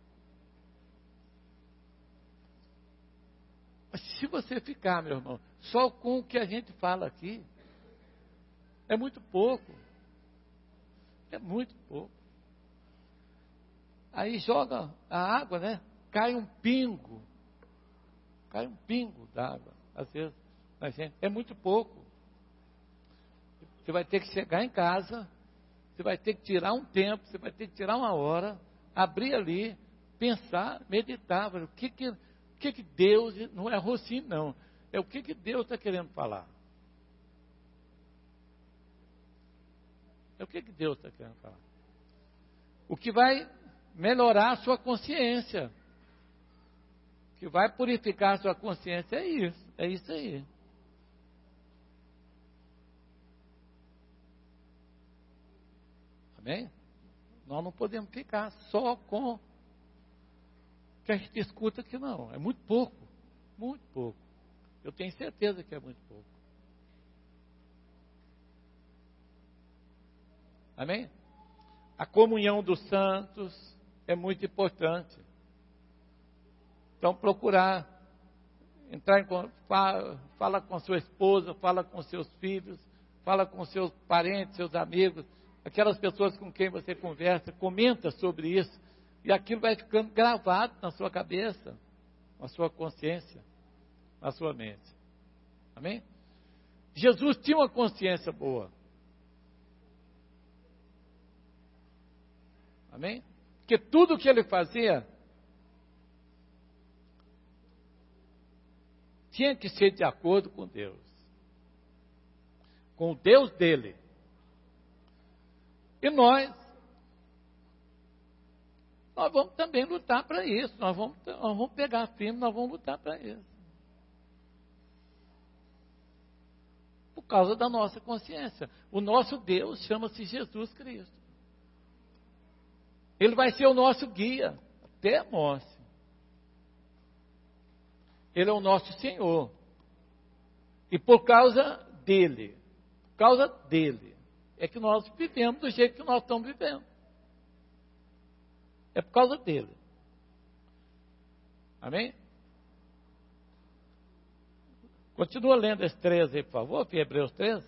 Mas se você ficar, meu irmão, só com o que a gente fala aqui, é muito pouco. É muito pouco. Aí joga a água, né? Cai um pingo. Cai um pingo d'água, às vezes, na gente. É muito pouco. Você vai ter que chegar em casa, você vai ter que tirar um tempo, você vai ter que tirar uma hora, abrir ali, pensar, meditar. O que que, o que, que Deus, não é Rocinho não, é o que, que Deus está querendo falar. É o que, que Deus está querendo falar. O que vai melhorar a sua consciência. O que vai purificar a sua consciência é isso. É isso aí. Amém? Nós não podemos ficar só com o que a gente escuta aqui, não. É muito pouco. Muito pouco. Eu tenho certeza que é muito pouco. Amém? A comunhão dos santos é muito importante. Então, procurar entrar em fala, fala com a sua esposa, fala com seus filhos, fala com seus parentes, seus amigos, aquelas pessoas com quem você conversa, comenta sobre isso, e aquilo vai ficando gravado na sua cabeça, na sua consciência, na sua mente. Amém? Jesus tinha uma consciência boa. Amém? Porque tudo que ele fazia tinha que ser de acordo com Deus. Com o Deus dele. E nós, nós vamos também lutar para isso. Nós vamos, nós vamos pegar firme, nós vamos lutar para isso. Por causa da nossa consciência. O nosso Deus chama-se Jesus Cristo. Ele vai ser o nosso guia até a morte. Ele é o nosso Senhor. E por causa dele, por causa dele, é que nós vivemos do jeito que nós estamos vivendo. É por causa dele. Amém? Continua lendo esse treze aí, por favor, Hebreus treze.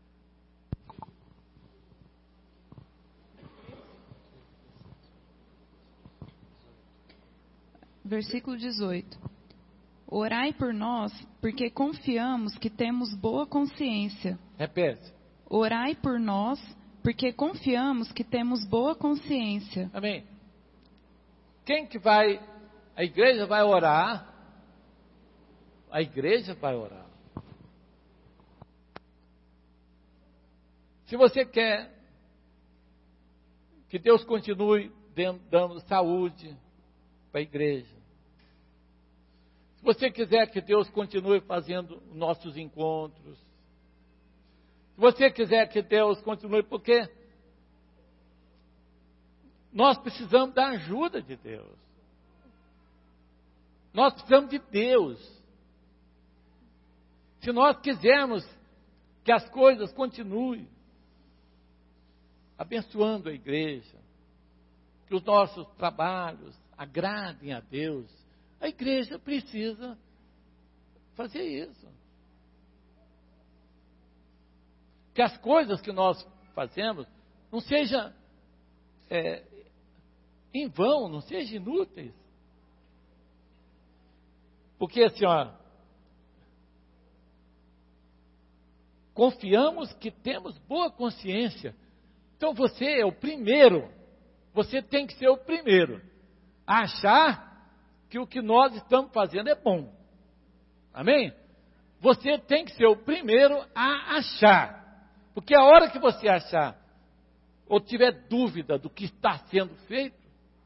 Versículo dezoito. Orai por nós, porque confiamos que temos boa consciência. Repete. Orai por nós, porque confiamos que temos boa consciência. Amém. Quem que vai, a igreja vai orar, a igreja vai orar. Se você quer que Deus continue dando saúde para a igreja, se você quiser que Deus continue fazendo nossos encontros, se você quiser que Deus continue, porque Nós precisamos da ajuda de Deus. Nós precisamos de Deus. Se nós quisermos que as coisas continuem abençoando a igreja, que os nossos trabalhos agradem a Deus, a igreja precisa fazer isso. Que as coisas que nós fazemos não sejam é, em vão, não sejam inúteis. Porque assim, ó, confiamos que temos boa consciência. Então você é o primeiro, você tem que ser o primeiro a achar que o que nós estamos fazendo é bom. Amém? Você tem que ser o primeiro a achar. Porque a hora que você achar, ou tiver dúvida do que está sendo feito,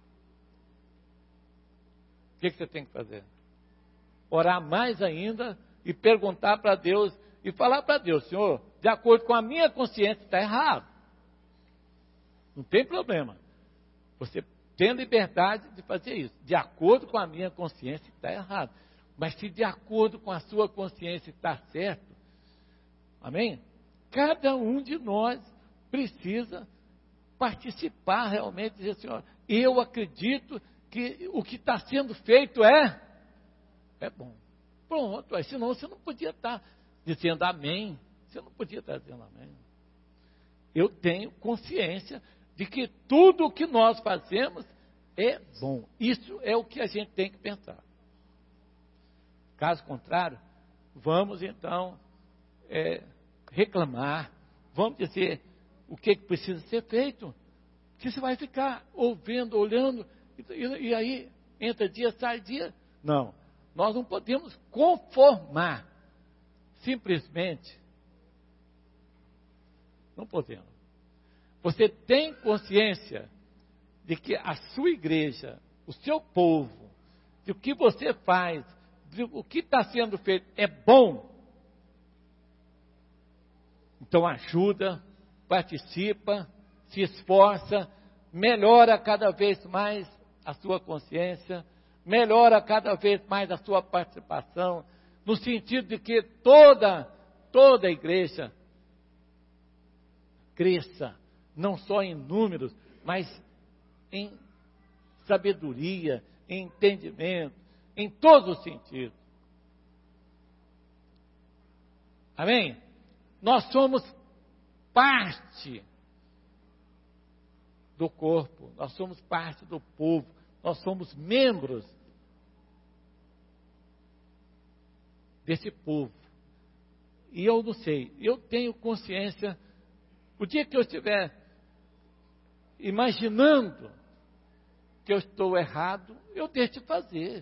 o que, que você tem que fazer? Orar mais ainda e perguntar para Deus e falar para Deus: Senhor, de acordo com a minha consciência, está errado. Não tem problema. Você tem liberdade de fazer isso. De acordo com a minha consciência, está errado. Mas se de acordo com a sua consciência está certo, amém? Cada um de nós precisa participar realmente, dizer: Senhor, eu acredito que o que está sendo feito é, é bom. Pronto, aí, senão você não podia estar dizendo amém. Você não podia estar dizendo amém. Eu tenho consciência de que tudo o que nós fazemos é bom. Isso é o que a gente tem que pensar. Caso contrário, vamos então é, reclamar, vamos dizer o que, que precisa ser feito, que você vai ficar ouvindo, olhando, e, e aí entra dia, sai dia. Não, nós não podemos conformar, simplesmente, não podemos. Você tem consciência de que a sua igreja, o seu povo, de o que você faz, de o que está sendo feito é bom? Então ajuda, participa, se esforça, melhora cada vez mais a sua consciência, melhora cada vez mais a sua participação, no sentido de que toda, toda a igreja cresça, não só em números, mas em sabedoria, em entendimento, em todos os sentidos. Amém? Nós somos parte do corpo, nós somos parte do povo, nós somos membros desse povo. E eu não sei, eu tenho consciência, o dia que eu estiver imaginando que eu estou errado, eu deixo de fazer.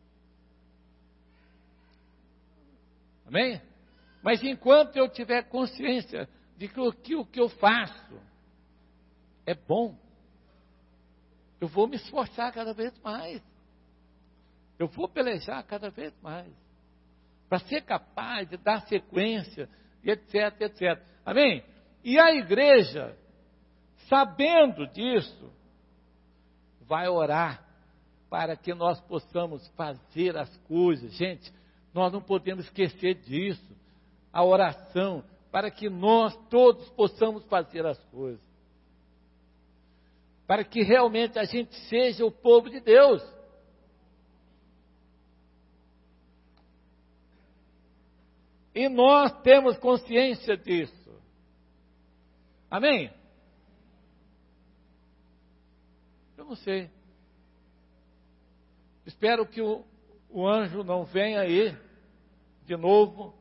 Amém? Mas enquanto eu tiver consciência de que o que, o que eu faço é bom, eu vou me esforçar cada vez mais. Eu vou pelejar cada vez mais. Para ser capaz de dar sequência, etc, etcétera. Amém? E a igreja, sabendo disso, vai orar para que nós possamos fazer as coisas. Gente, nós não podemos esquecer disso. A oração, para que nós todos possamos fazer as coisas. Para que realmente a gente seja o povo de Deus. E nós temos consciência disso. Amém? Eu não sei. Espero que o, o anjo não venha aí de novo.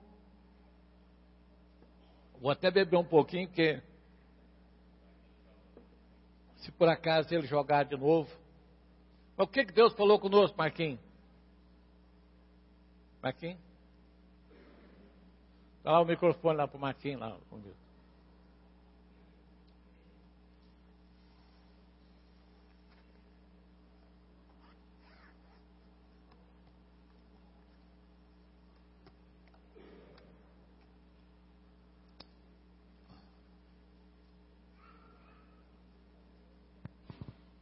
Vou até beber um pouquinho, porque se por acaso ele jogar de novo. Mas o que, que Deus falou conosco, Marquinhos? Marquinhos? Dá lá o microfone lá para o Marquinhos. Lá, comigo.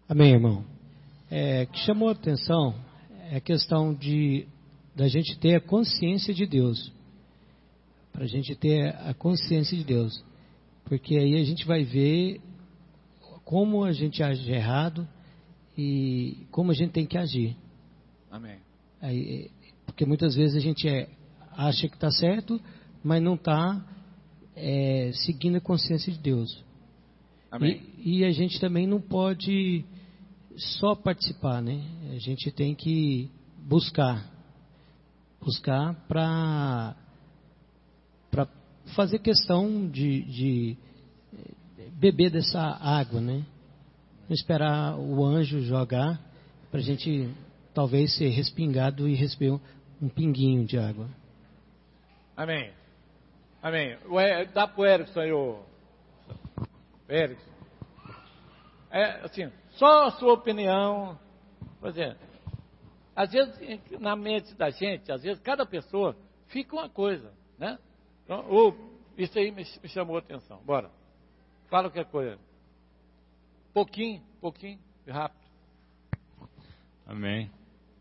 Amém, irmão. É, que chamou a atenção é a questão de da gente ter a consciência de Deus. Para a gente ter a consciência de Deus. Porque aí a gente vai ver como a gente age errado e como a gente tem que agir. Amém. Aí, porque muitas vezes a gente é, acha que está certo, mas não está é, seguindo a consciência de Deus. Amém. E, e a gente também não pode só participar, né? A gente tem que buscar. Buscar para para fazer questão de, de beber dessa água, né? Não esperar o anjo jogar para a gente talvez ser respingado e receber um, um pinguinho de água. Amém. Amém. O, dá para o Erickson aí, o Erickson. É assim, só a sua opinião. Por exemplo, às vezes na mente da gente, às vezes cada pessoa fica uma coisa, né? Então, oh, isso aí me, me chamou a atenção. Bora. Fala qualquer coisa. Pouquinho, pouquinho, rápido. Amém.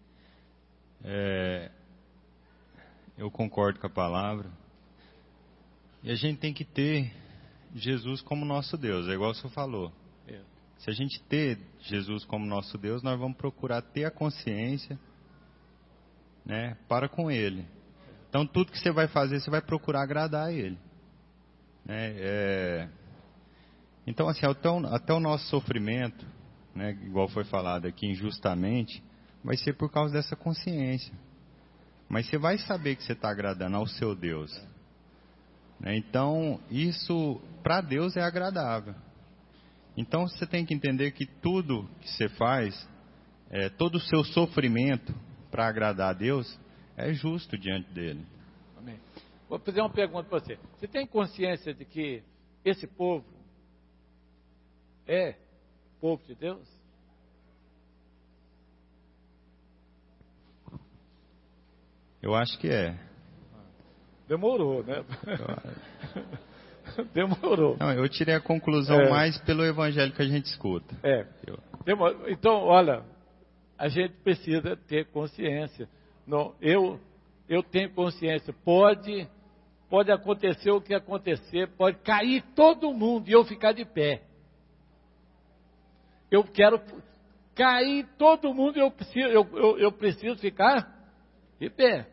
É, eu concordo com a palavra. E a gente tem que ter Jesus como nosso Deus, é igual o senhor falou. É. Se a gente ter Jesus como nosso Deus, nós vamos procurar ter a consciência, né, para com Ele. Então, tudo que você vai fazer, você vai procurar agradar a Ele. Né? É... Então, assim, até o, até o nosso sofrimento, né, igual foi falado aqui injustamente, vai ser por causa dessa consciência. Mas você vai saber que você está agradando ao seu Deus. Né? Então, isso para Deus é agradável. Então, você tem que entender que tudo que você faz, é, todo o seu sofrimento para agradar a Deus, é justo diante dele. Amém. Vou fazer uma pergunta para você. Você tem consciência de que esse povo é povo de Deus? Eu acho que é. Demorou, né? Demorou. Não, eu tirei a conclusão é. mais pelo evangelho que a gente escuta. É. Eu... Demorou. Então, olha, a gente precisa ter consciência. Não, eu, eu tenho consciência. Pode, pode acontecer o que acontecer, pode cair todo mundo e eu ficar de pé. Eu quero cair todo mundo e eu preciso, eu, eu, eu preciso ficar de pé.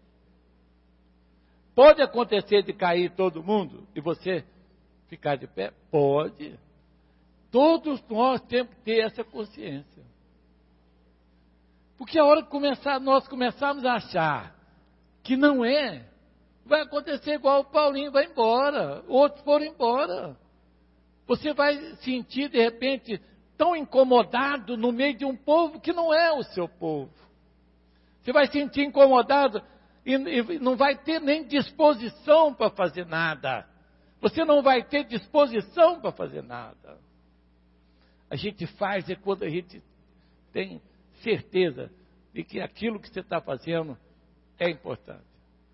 Pode acontecer de cair todo mundo e você ficar de pé? Pode. Todos nós temos que ter essa consciência. Porque a hora que começar, nós começarmos a achar que não é, vai acontecer igual o Paulinho vai embora, outros foram embora. Você vai sentir de repente tão incomodado no meio de um povo que não é o seu povo. Você vai sentir incomodado e, e não vai ter nem disposição para fazer nada. Você não vai ter disposição para fazer nada. A gente faz é quando a gente tem certeza de que aquilo que você está fazendo é importante.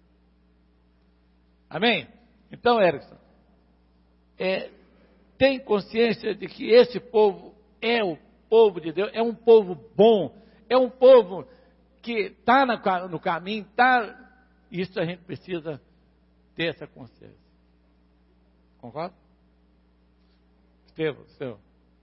Amém? Então, Erickson, é, tem consciência de que esse povo é o povo de Deus, é um povo bom, é um povo que está no caminho, está. Isso a gente precisa ter essa consciência. Concorda? Estevão, Estevão.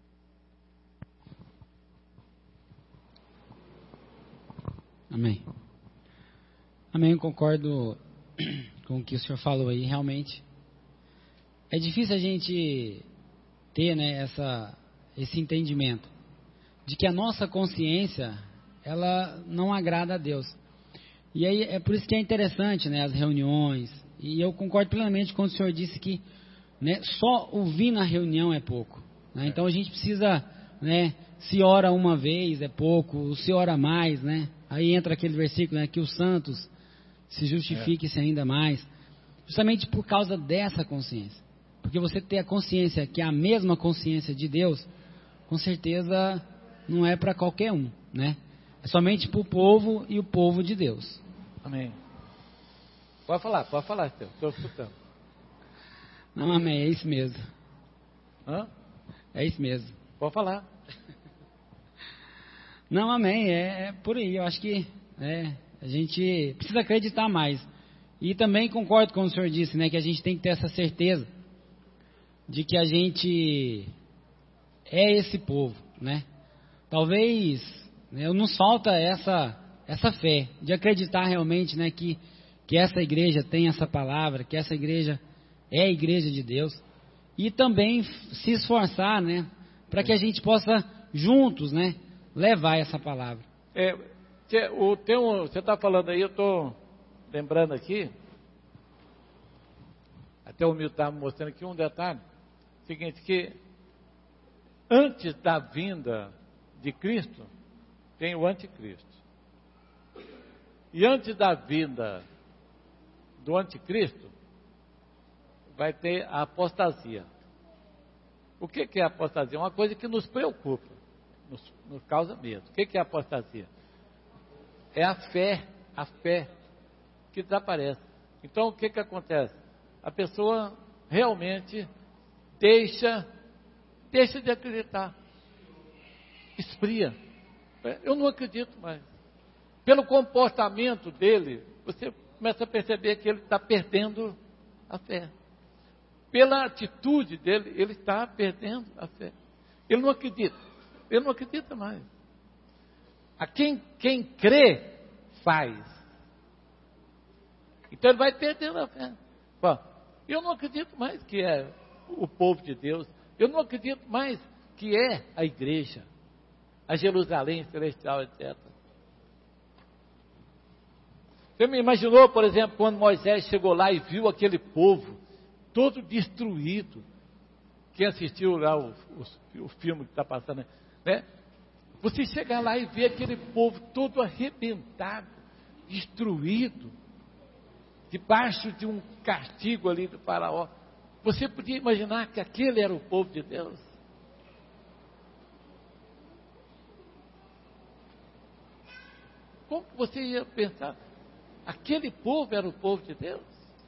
Amém. Amém, eu concordo com o que o senhor falou aí, realmente. É difícil a gente ter, né, essa, esse entendimento de que a nossa consciência, ela não agrada a Deus. E aí é por isso que é interessante, né, as reuniões. E eu concordo plenamente quando o senhor disse que, né, só ouvir na reunião é pouco. Né? É. Então a gente precisa, né, se ora uma vez é pouco, se ora mais, né? Aí entra aquele versículo, né, que os santos se justifiquem-se é. ainda mais. Justamente por causa dessa consciência. Porque você ter a consciência que é a mesma consciência de Deus, com certeza não é para qualquer um, né? É somente para o povo e o povo de Deus. Amém. Pode falar, pode falar, estou escutando. Não, amém, é isso mesmo. Hã? É isso mesmo. Pode falar. Não, amém, é, é por aí, eu acho que é, a gente precisa acreditar mais. E também concordo com o senhor disse, né, que a gente tem que ter essa certeza de que a gente é esse povo, né? Talvez, né, nos falta essa, essa fé, de acreditar realmente, né, que, que essa igreja tem essa palavra, que essa igreja é a igreja de Deus, e também se esforçar, né, para que a gente possa juntos, né, levar essa palavra. É, o, tem um, você está falando aí, eu estou lembrando aqui, até o Milton estava mostrando aqui um detalhe, seguinte, que antes da vinda de Cristo, tem o anticristo. E antes da vinda do anticristo, vai ter a apostasia. O que, que é a apostasia? Uma coisa que nos preocupa, nos, nos causa medo. O que, que é a apostasia? É a fé, a fé que desaparece. Então, o que, que acontece? A pessoa realmente deixa, deixa de acreditar. Esfria. Eu não acredito mais. Pelo comportamento dele, você começa a perceber que ele está perdendo a fé. Pela atitude dele, ele está perdendo a fé. Ele não acredita. Ele não acredita mais. A quem, quem crê, faz. Então ele vai perdendo a fé. Bom, eu não acredito mais que é o povo de Deus. Eu não acredito mais que é a igreja, a Jerusalém celestial, etcétera. Você me imaginou, por exemplo, quando Moisés chegou lá e viu aquele povo todo destruído? Quem assistiu lá o, o, o filme que está passando, né? Você chegar lá e ver aquele povo todo arrebentado, destruído, debaixo de um castigo ali do faraó. Você podia imaginar que aquele era o povo de Deus? Como que você ia pensar? Aquele povo era o povo de Deus?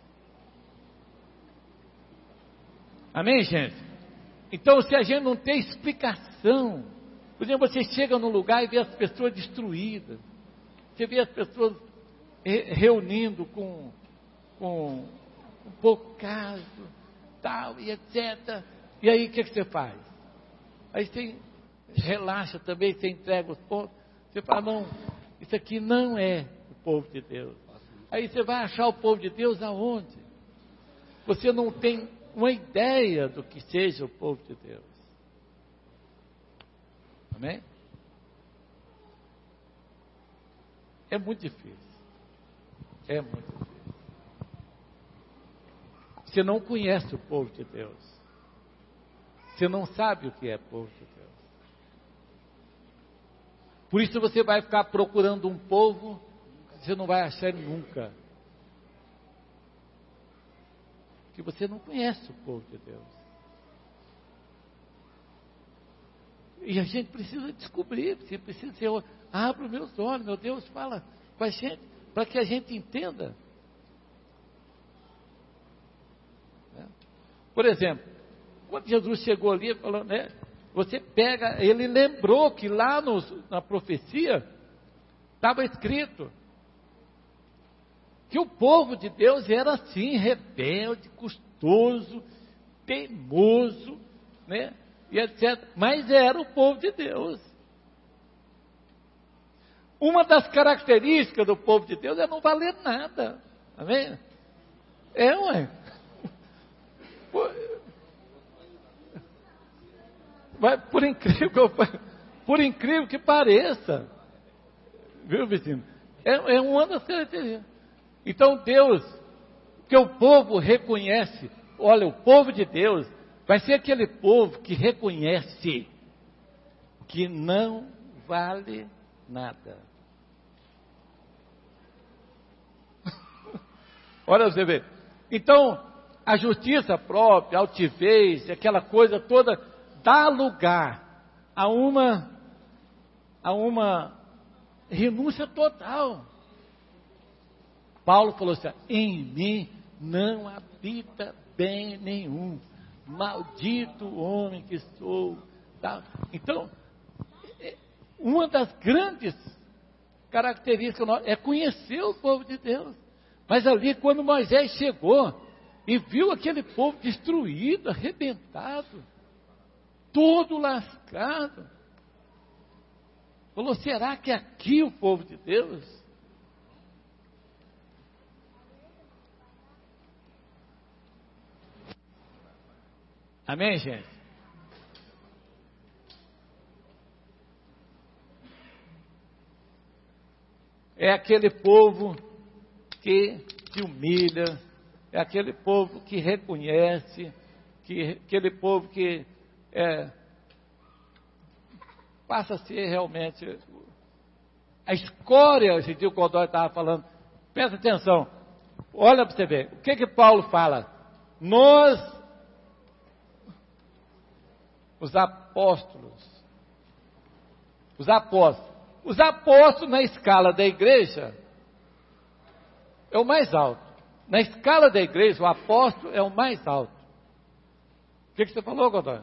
Amém, gente? Então, se a gente não tem explicação, por exemplo, você chega num lugar e vê as pessoas destruídas, você vê as pessoas re reunindo com, com um pouco caso, tal, e etcétera. E aí, o que, que você faz? Aí você relaxa também, você entrega os pontos, você fala, não, isso aqui não é o povo de Deus. Aí você vai achar o povo de Deus aonde? Você não tem uma ideia do que seja o povo de Deus. Amém? É muito difícil. É muito difícil. Você não conhece o povo de Deus. Você não sabe o que é povo de Deus. Por isso você vai ficar procurando um povo que você não vai achar nunca. Porque você não conhece o povo de Deus. E a gente precisa descobrir, você precisa ser, abre os meus olhos, meu Deus, fala com a gente, para que a gente entenda. Por exemplo, quando Jesus chegou ali, falou, né, você pega, ele lembrou que lá no, na profecia, estava escrito, que o povo de Deus era assim, rebelde, custoso, teimoso, né, e etcétera. Mas era o povo de Deus. Uma das características do povo de Deus é não valer nada. Amém? É, ué. Por, por, incrível que, por incrível que pareça, viu, vizinho? É, é uma das características. Então Deus, que o povo reconhece, olha, o povo de Deus vai ser aquele povo que reconhece que não vale nada. Olha você vê. Então, a justiça própria, a altivez, aquela coisa toda, dá lugar a uma, a uma renúncia total. Paulo falou assim, em mim não habita bem nenhum, maldito o homem que sou. Tá? Então, uma das grandes características é conhecer o povo de Deus. Mas ali, quando Moisés chegou e viu aquele povo destruído, arrebentado, todo lascado, falou: será que é aqui o povo de Deus? Amém, gente? É aquele povo que se humilha, é aquele povo que reconhece, que, aquele povo que é, passa a ser realmente a escória. Esse dia o Godoy estava falando, presta atenção, olha para você ver, o que que Paulo fala? Nós, os apóstolos, os apóstolos, os apóstolos na escala da igreja é o mais alto. Na escala da igreja, o apóstolo é o mais alto. O que, que você falou, Godoy?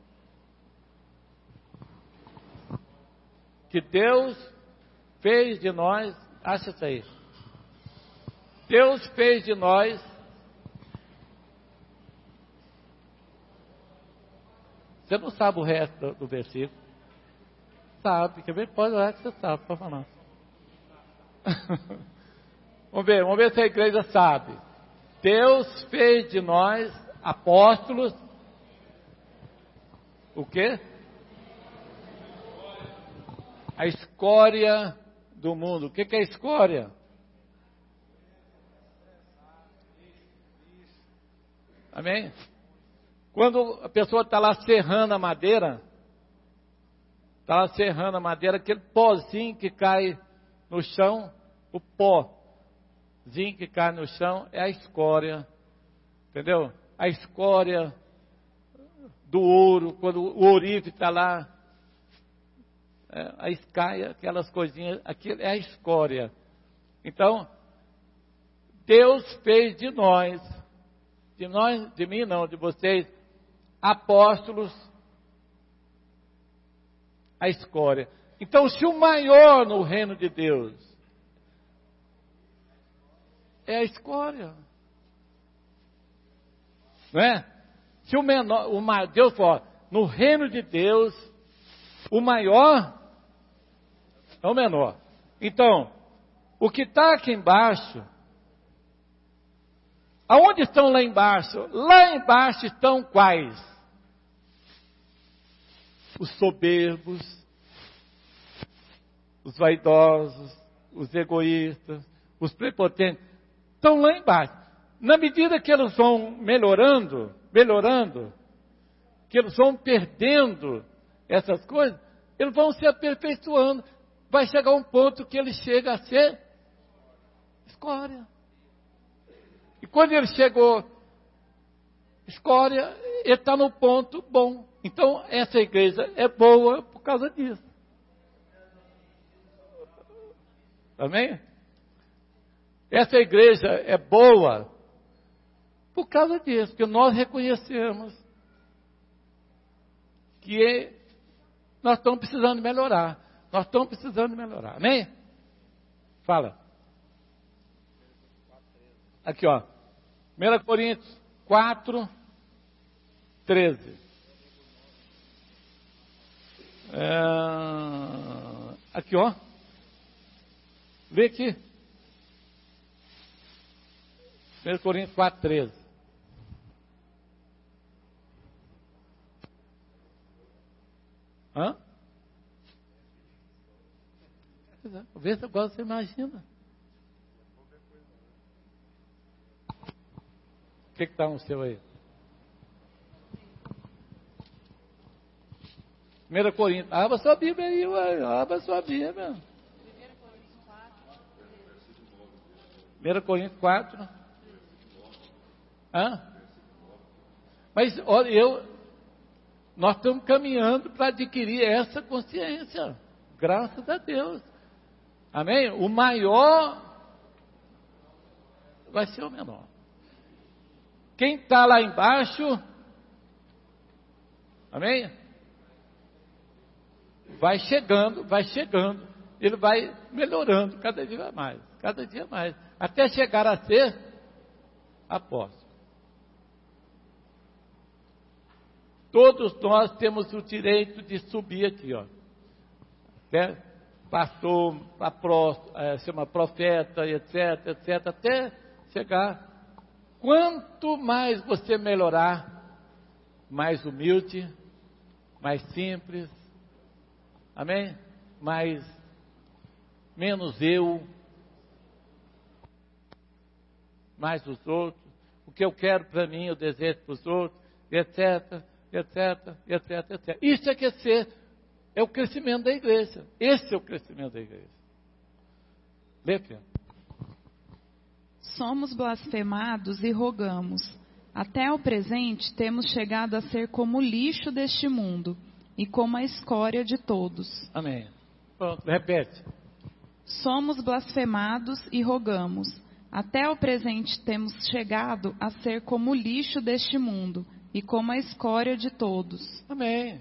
Que Deus fez de nós, acha isso aí. Deus fez de nós Você não sabe o resto do, do versículo. Sabe, quer ver? Pode olhar que você sabe, pode falar. Vamos ver, vamos ver se a igreja sabe. Deus fez de nós apóstolos. O quê? A escória do mundo. O que, que é escória? Amém? Quando a pessoa está lá serrando a madeira, está lá serrando a madeira, aquele pozinho que cai no chão, o pózinho que cai no chão é a escória, entendeu? A escória do ouro, quando o ourive está lá, é, a escaia, aquelas coisinhas, aquilo é a escória. Então, Deus fez de nós, de nós, de mim não, de vocês, apóstolos, a escória. Então, se o maior no reino de Deus é a escória, não é? Se o menor, o maior, Deus fala, no reino de Deus, o maior é o menor. Então, o que está aqui embaixo, aonde estão lá embaixo? Lá embaixo estão quais? Os soberbos, os vaidosos, os egoístas, os prepotentes, estão lá embaixo. Na medida que eles vão melhorando, melhorando, que eles vão perdendo essas coisas, eles vão se aperfeiçoando. Vai chegar um ponto que ele chega a ser escória. E quando ele chegou escória, ele está no ponto bom. Então, essa igreja é boa por causa disso. Amém? Essa igreja é boa por causa disso, porque nós reconhecemos que nós estamos precisando melhorar. Nós estamos precisando melhorar. Amém? Fala. Aqui, ó. primeira Coríntios quatro, treze. É, aqui, ó. Vê aqui. primeira Coríntios quatro, treze. Hã? Vê se agora você imagina. O que está no seu aí? primeira Coríntios. Abra sua Bíblia aí, ué. Abra sua Bíblia. primeira Coríntios quatro. Hã? Mas, olha, eu, nós estamos caminhando para adquirir essa consciência. Graças a Deus. Amém? O maior vai ser o menor. Quem está lá embaixo, amém? vai chegando, vai chegando, ele vai melhorando cada dia mais, cada dia mais, até chegar a ser apóstolo. Todos nós temos o direito de subir aqui, ó. Até pastor, a pro, é, chama profeta, etc, etc, até chegar. Quanto mais você melhorar, mais humilde, mais simples, amém? Mais, menos eu, mais os outros. O que eu quero para mim, eu desejo para os outros, etc, etc, etc, etc. Isso é que é ser, é o crescimento da igreja. Esse é o crescimento da igreja. Lê, filho. Somos blasfemados e rogamos. Até o presente temos chegado a ser como o lixo deste mundo e como a escória de todos. Amém. Pronto, repete. Somos blasfemados e rogamos. Até o presente temos chegado a ser como o lixo deste mundo e como a escória de todos. Amém.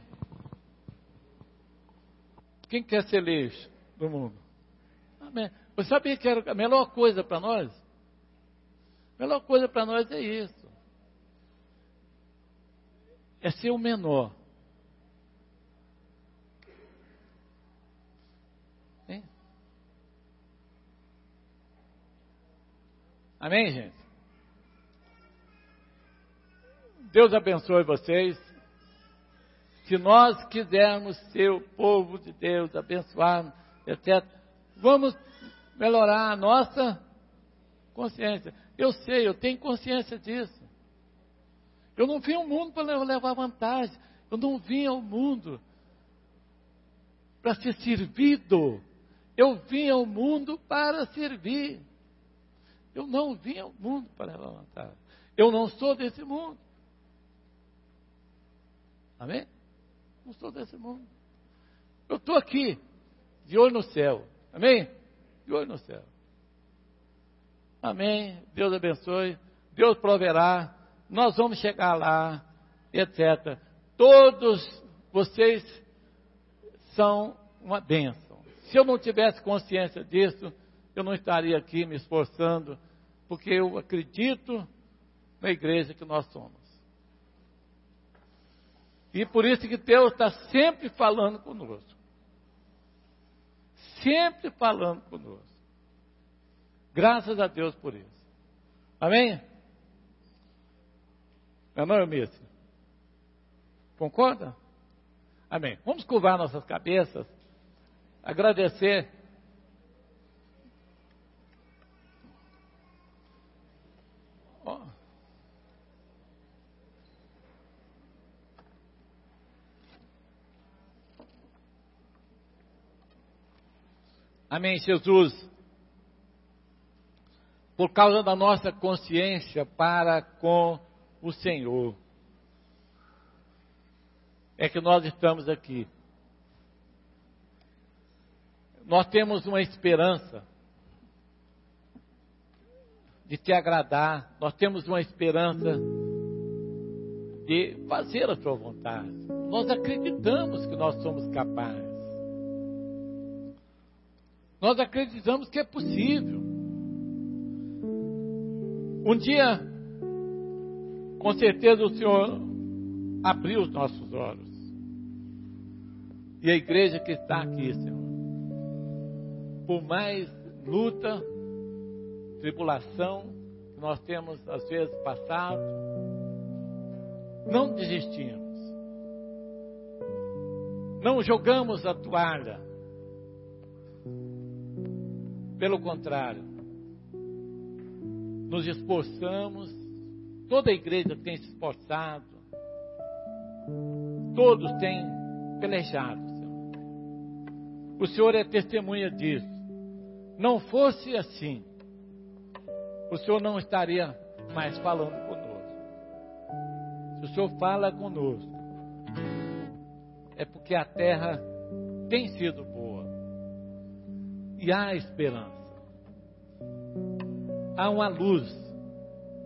Quem quer ser lixo do mundo? Amém. Você sabia que era a melhor coisa para nós? A melhor coisa para nós é isso. É ser o menor. Hein? Amém, gente? Deus abençoe vocês. Se nós quisermos ser o povo de Deus, abençoado, etcétera, vamos melhorar a nossa consciência. Eu sei, eu tenho consciência disso. Eu não vim ao mundo para levar vantagem. Eu não vim ao mundo para ser servido. Eu vim ao mundo para servir. Eu não vim ao mundo para levar vantagem. Eu não sou desse mundo. Amém? Não sou desse mundo. Eu estou aqui, de olho no céu. Amém? De olho no céu. Amém. Deus abençoe. Deus proverá. Nós vamos chegar lá, etcétera. Todos vocês são uma bênção. Se eu não tivesse consciência disso, eu não estaria aqui me esforçando, porque eu acredito na igreja que nós somos. E por isso que Deus está sempre falando conosco. Sempre falando conosco. Graças a Deus por isso. Amém? Meu nome é Mício. Concorda? Amém. Vamos curvar nossas cabeças. Agradecer. Oh. Amém, Jesus. Por causa da nossa consciência para com o Senhor, é que nós estamos aqui. Nós temos uma esperança de te agradar, nós temos uma esperança de fazer a tua vontade. Nós acreditamos que nós somos capazes. Nós acreditamos que é possível. Um dia, com certeza o Senhor abriu os nossos olhos. E a igreja que está aqui, Senhor, por mais luta, tribulação que nós temos às vezes passado, não desistimos. Não jogamos a toalha. Pelo contrário, nos esforçamos, toda a igreja tem se esforçado, todos têm pelejado, Senhor. O Senhor é testemunha disso. Não fosse assim, o Senhor não estaria mais falando conosco. Se o Senhor fala conosco, é porque a terra tem sido boa. E há esperança. Há uma luz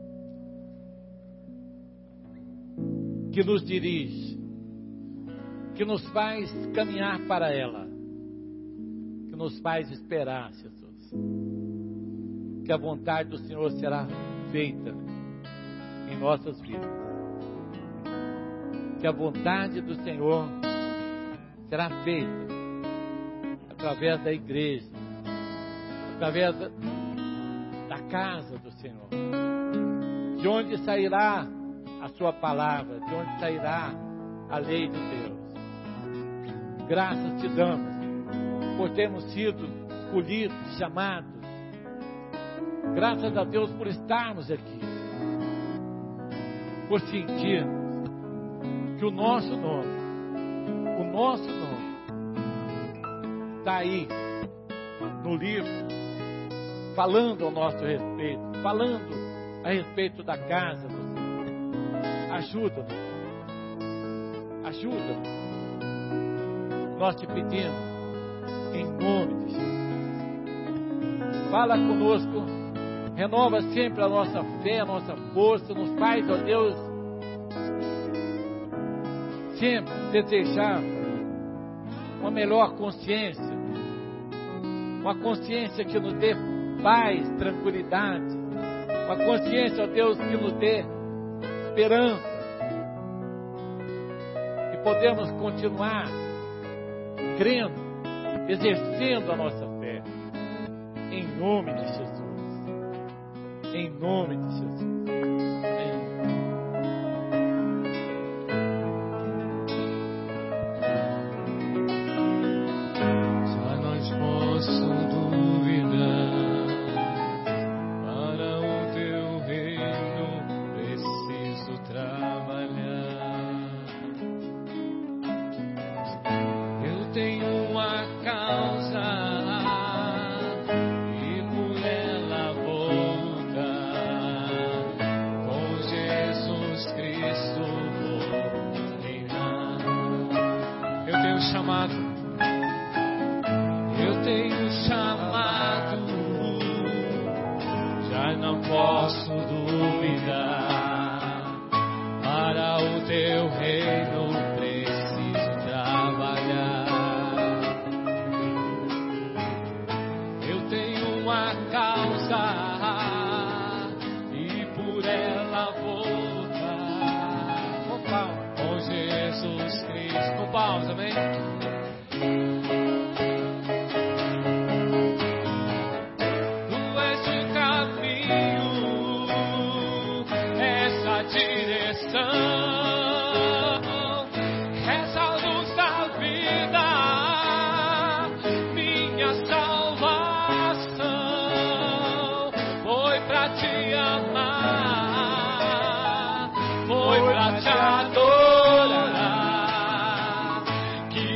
que nos dirige. que nos faz caminhar para ela, que nos faz esperar, Jesus. Que a vontade do Senhor será feita em nossas vidas. Que a vontade do Senhor será feita através da igreja, através da, da casa do Senhor, de onde sairá a sua palavra, de onde sairá a lei de Deus. Graças te damos por termos sido escolhidos, chamados. Graças a Deus por estarmos aqui, por sentirmos que o nosso nome, o nosso nome está aí no livro, falando ao nosso respeito, falando a respeito da casa do Senhor. Ajuda-nos, ajuda-nos. Nós te pedimos, em nome de Jesus. Fala conosco, renova sempre a nossa fé, a nossa força, nos faz, ó Deus, sempre desejar uma melhor consciência, uma consciência que nos dê paz, tranquilidade, uma consciência, ó Deus, que nos dê esperança, e podemos continuar crendo, exercendo a nossa fé, em nome de Jesus, em nome de Jesus. Amém. Já não posso duvidar, para o teu reino preciso trabalhar. Eu tenho uma causa e por ela vou lutar. Com Jesus Cristo vou reinar. Eu tenho chamado, eu tenho chamado, já não posso duvidar. Para o teu reino preciso trabalhar. Eu tenho uma causa e por ela vou lutar. Com pausa. Com Jesus Cristo. Com pausa, amém? Tu és o caminho, essa direção, essa luz da vida, minha salvação. Foi pra te amar, foi pra te adorar que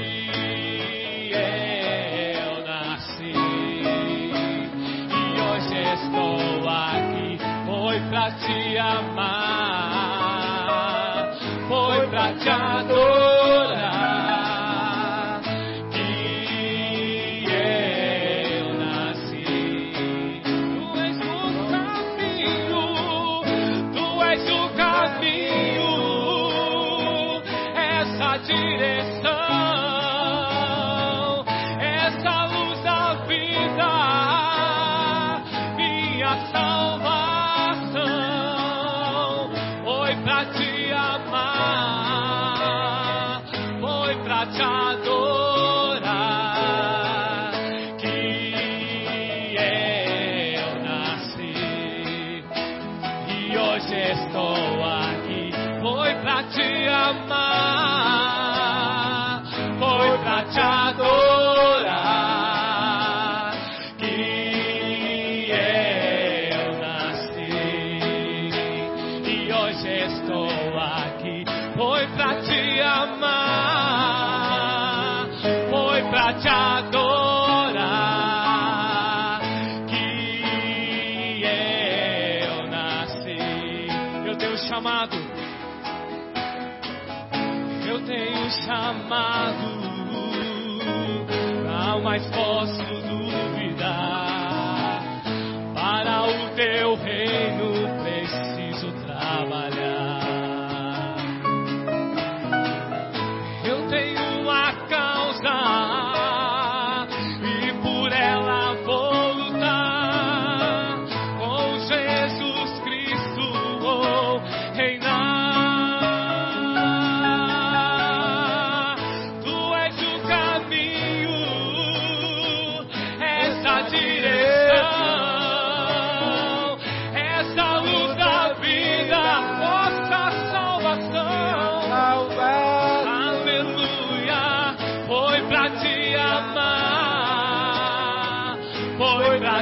eu nasci e hoje estou aqui. Foi pra te amar, foi pra te adorar que eu nasci. Tu és o caminho, tu és o caminho, essa direção, essa luz da vida, minha salvação. Foi pra te amar, foi pra te adorar que eu nasci e hoje estou aqui. Foi pra te amar, foi pra te adorar que eu nasci e hoje estou aqui. Foi pra te amar, foi pra te adorar que eu nasci. Eu tenho chamado, eu tenho chamado, não mais posso duvidar. Para o teu reino preciso trabalhar. Eu tenho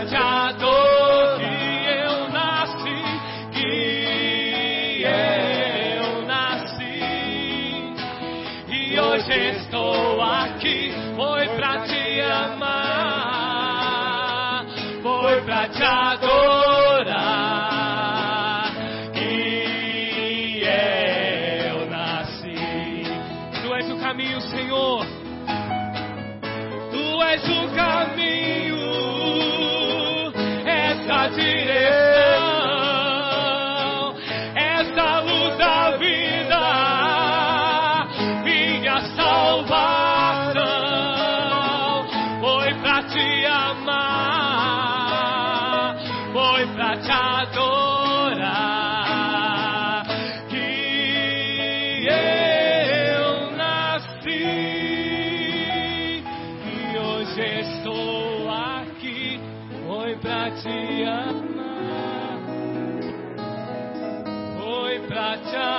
te adorar que eu nasci, que eu nasci. E hoje estou aqui, foi pra te amar, foi pra te adorar que eu nasci. Tu és o caminho, Senhor. Tu és o caminho, essa direção, essa luz da vida, minha salvação. Foi pra te amar, foi pra te adorar que eu nasci. E hoje estou aqui, foi pra te amar, foi pra te amar.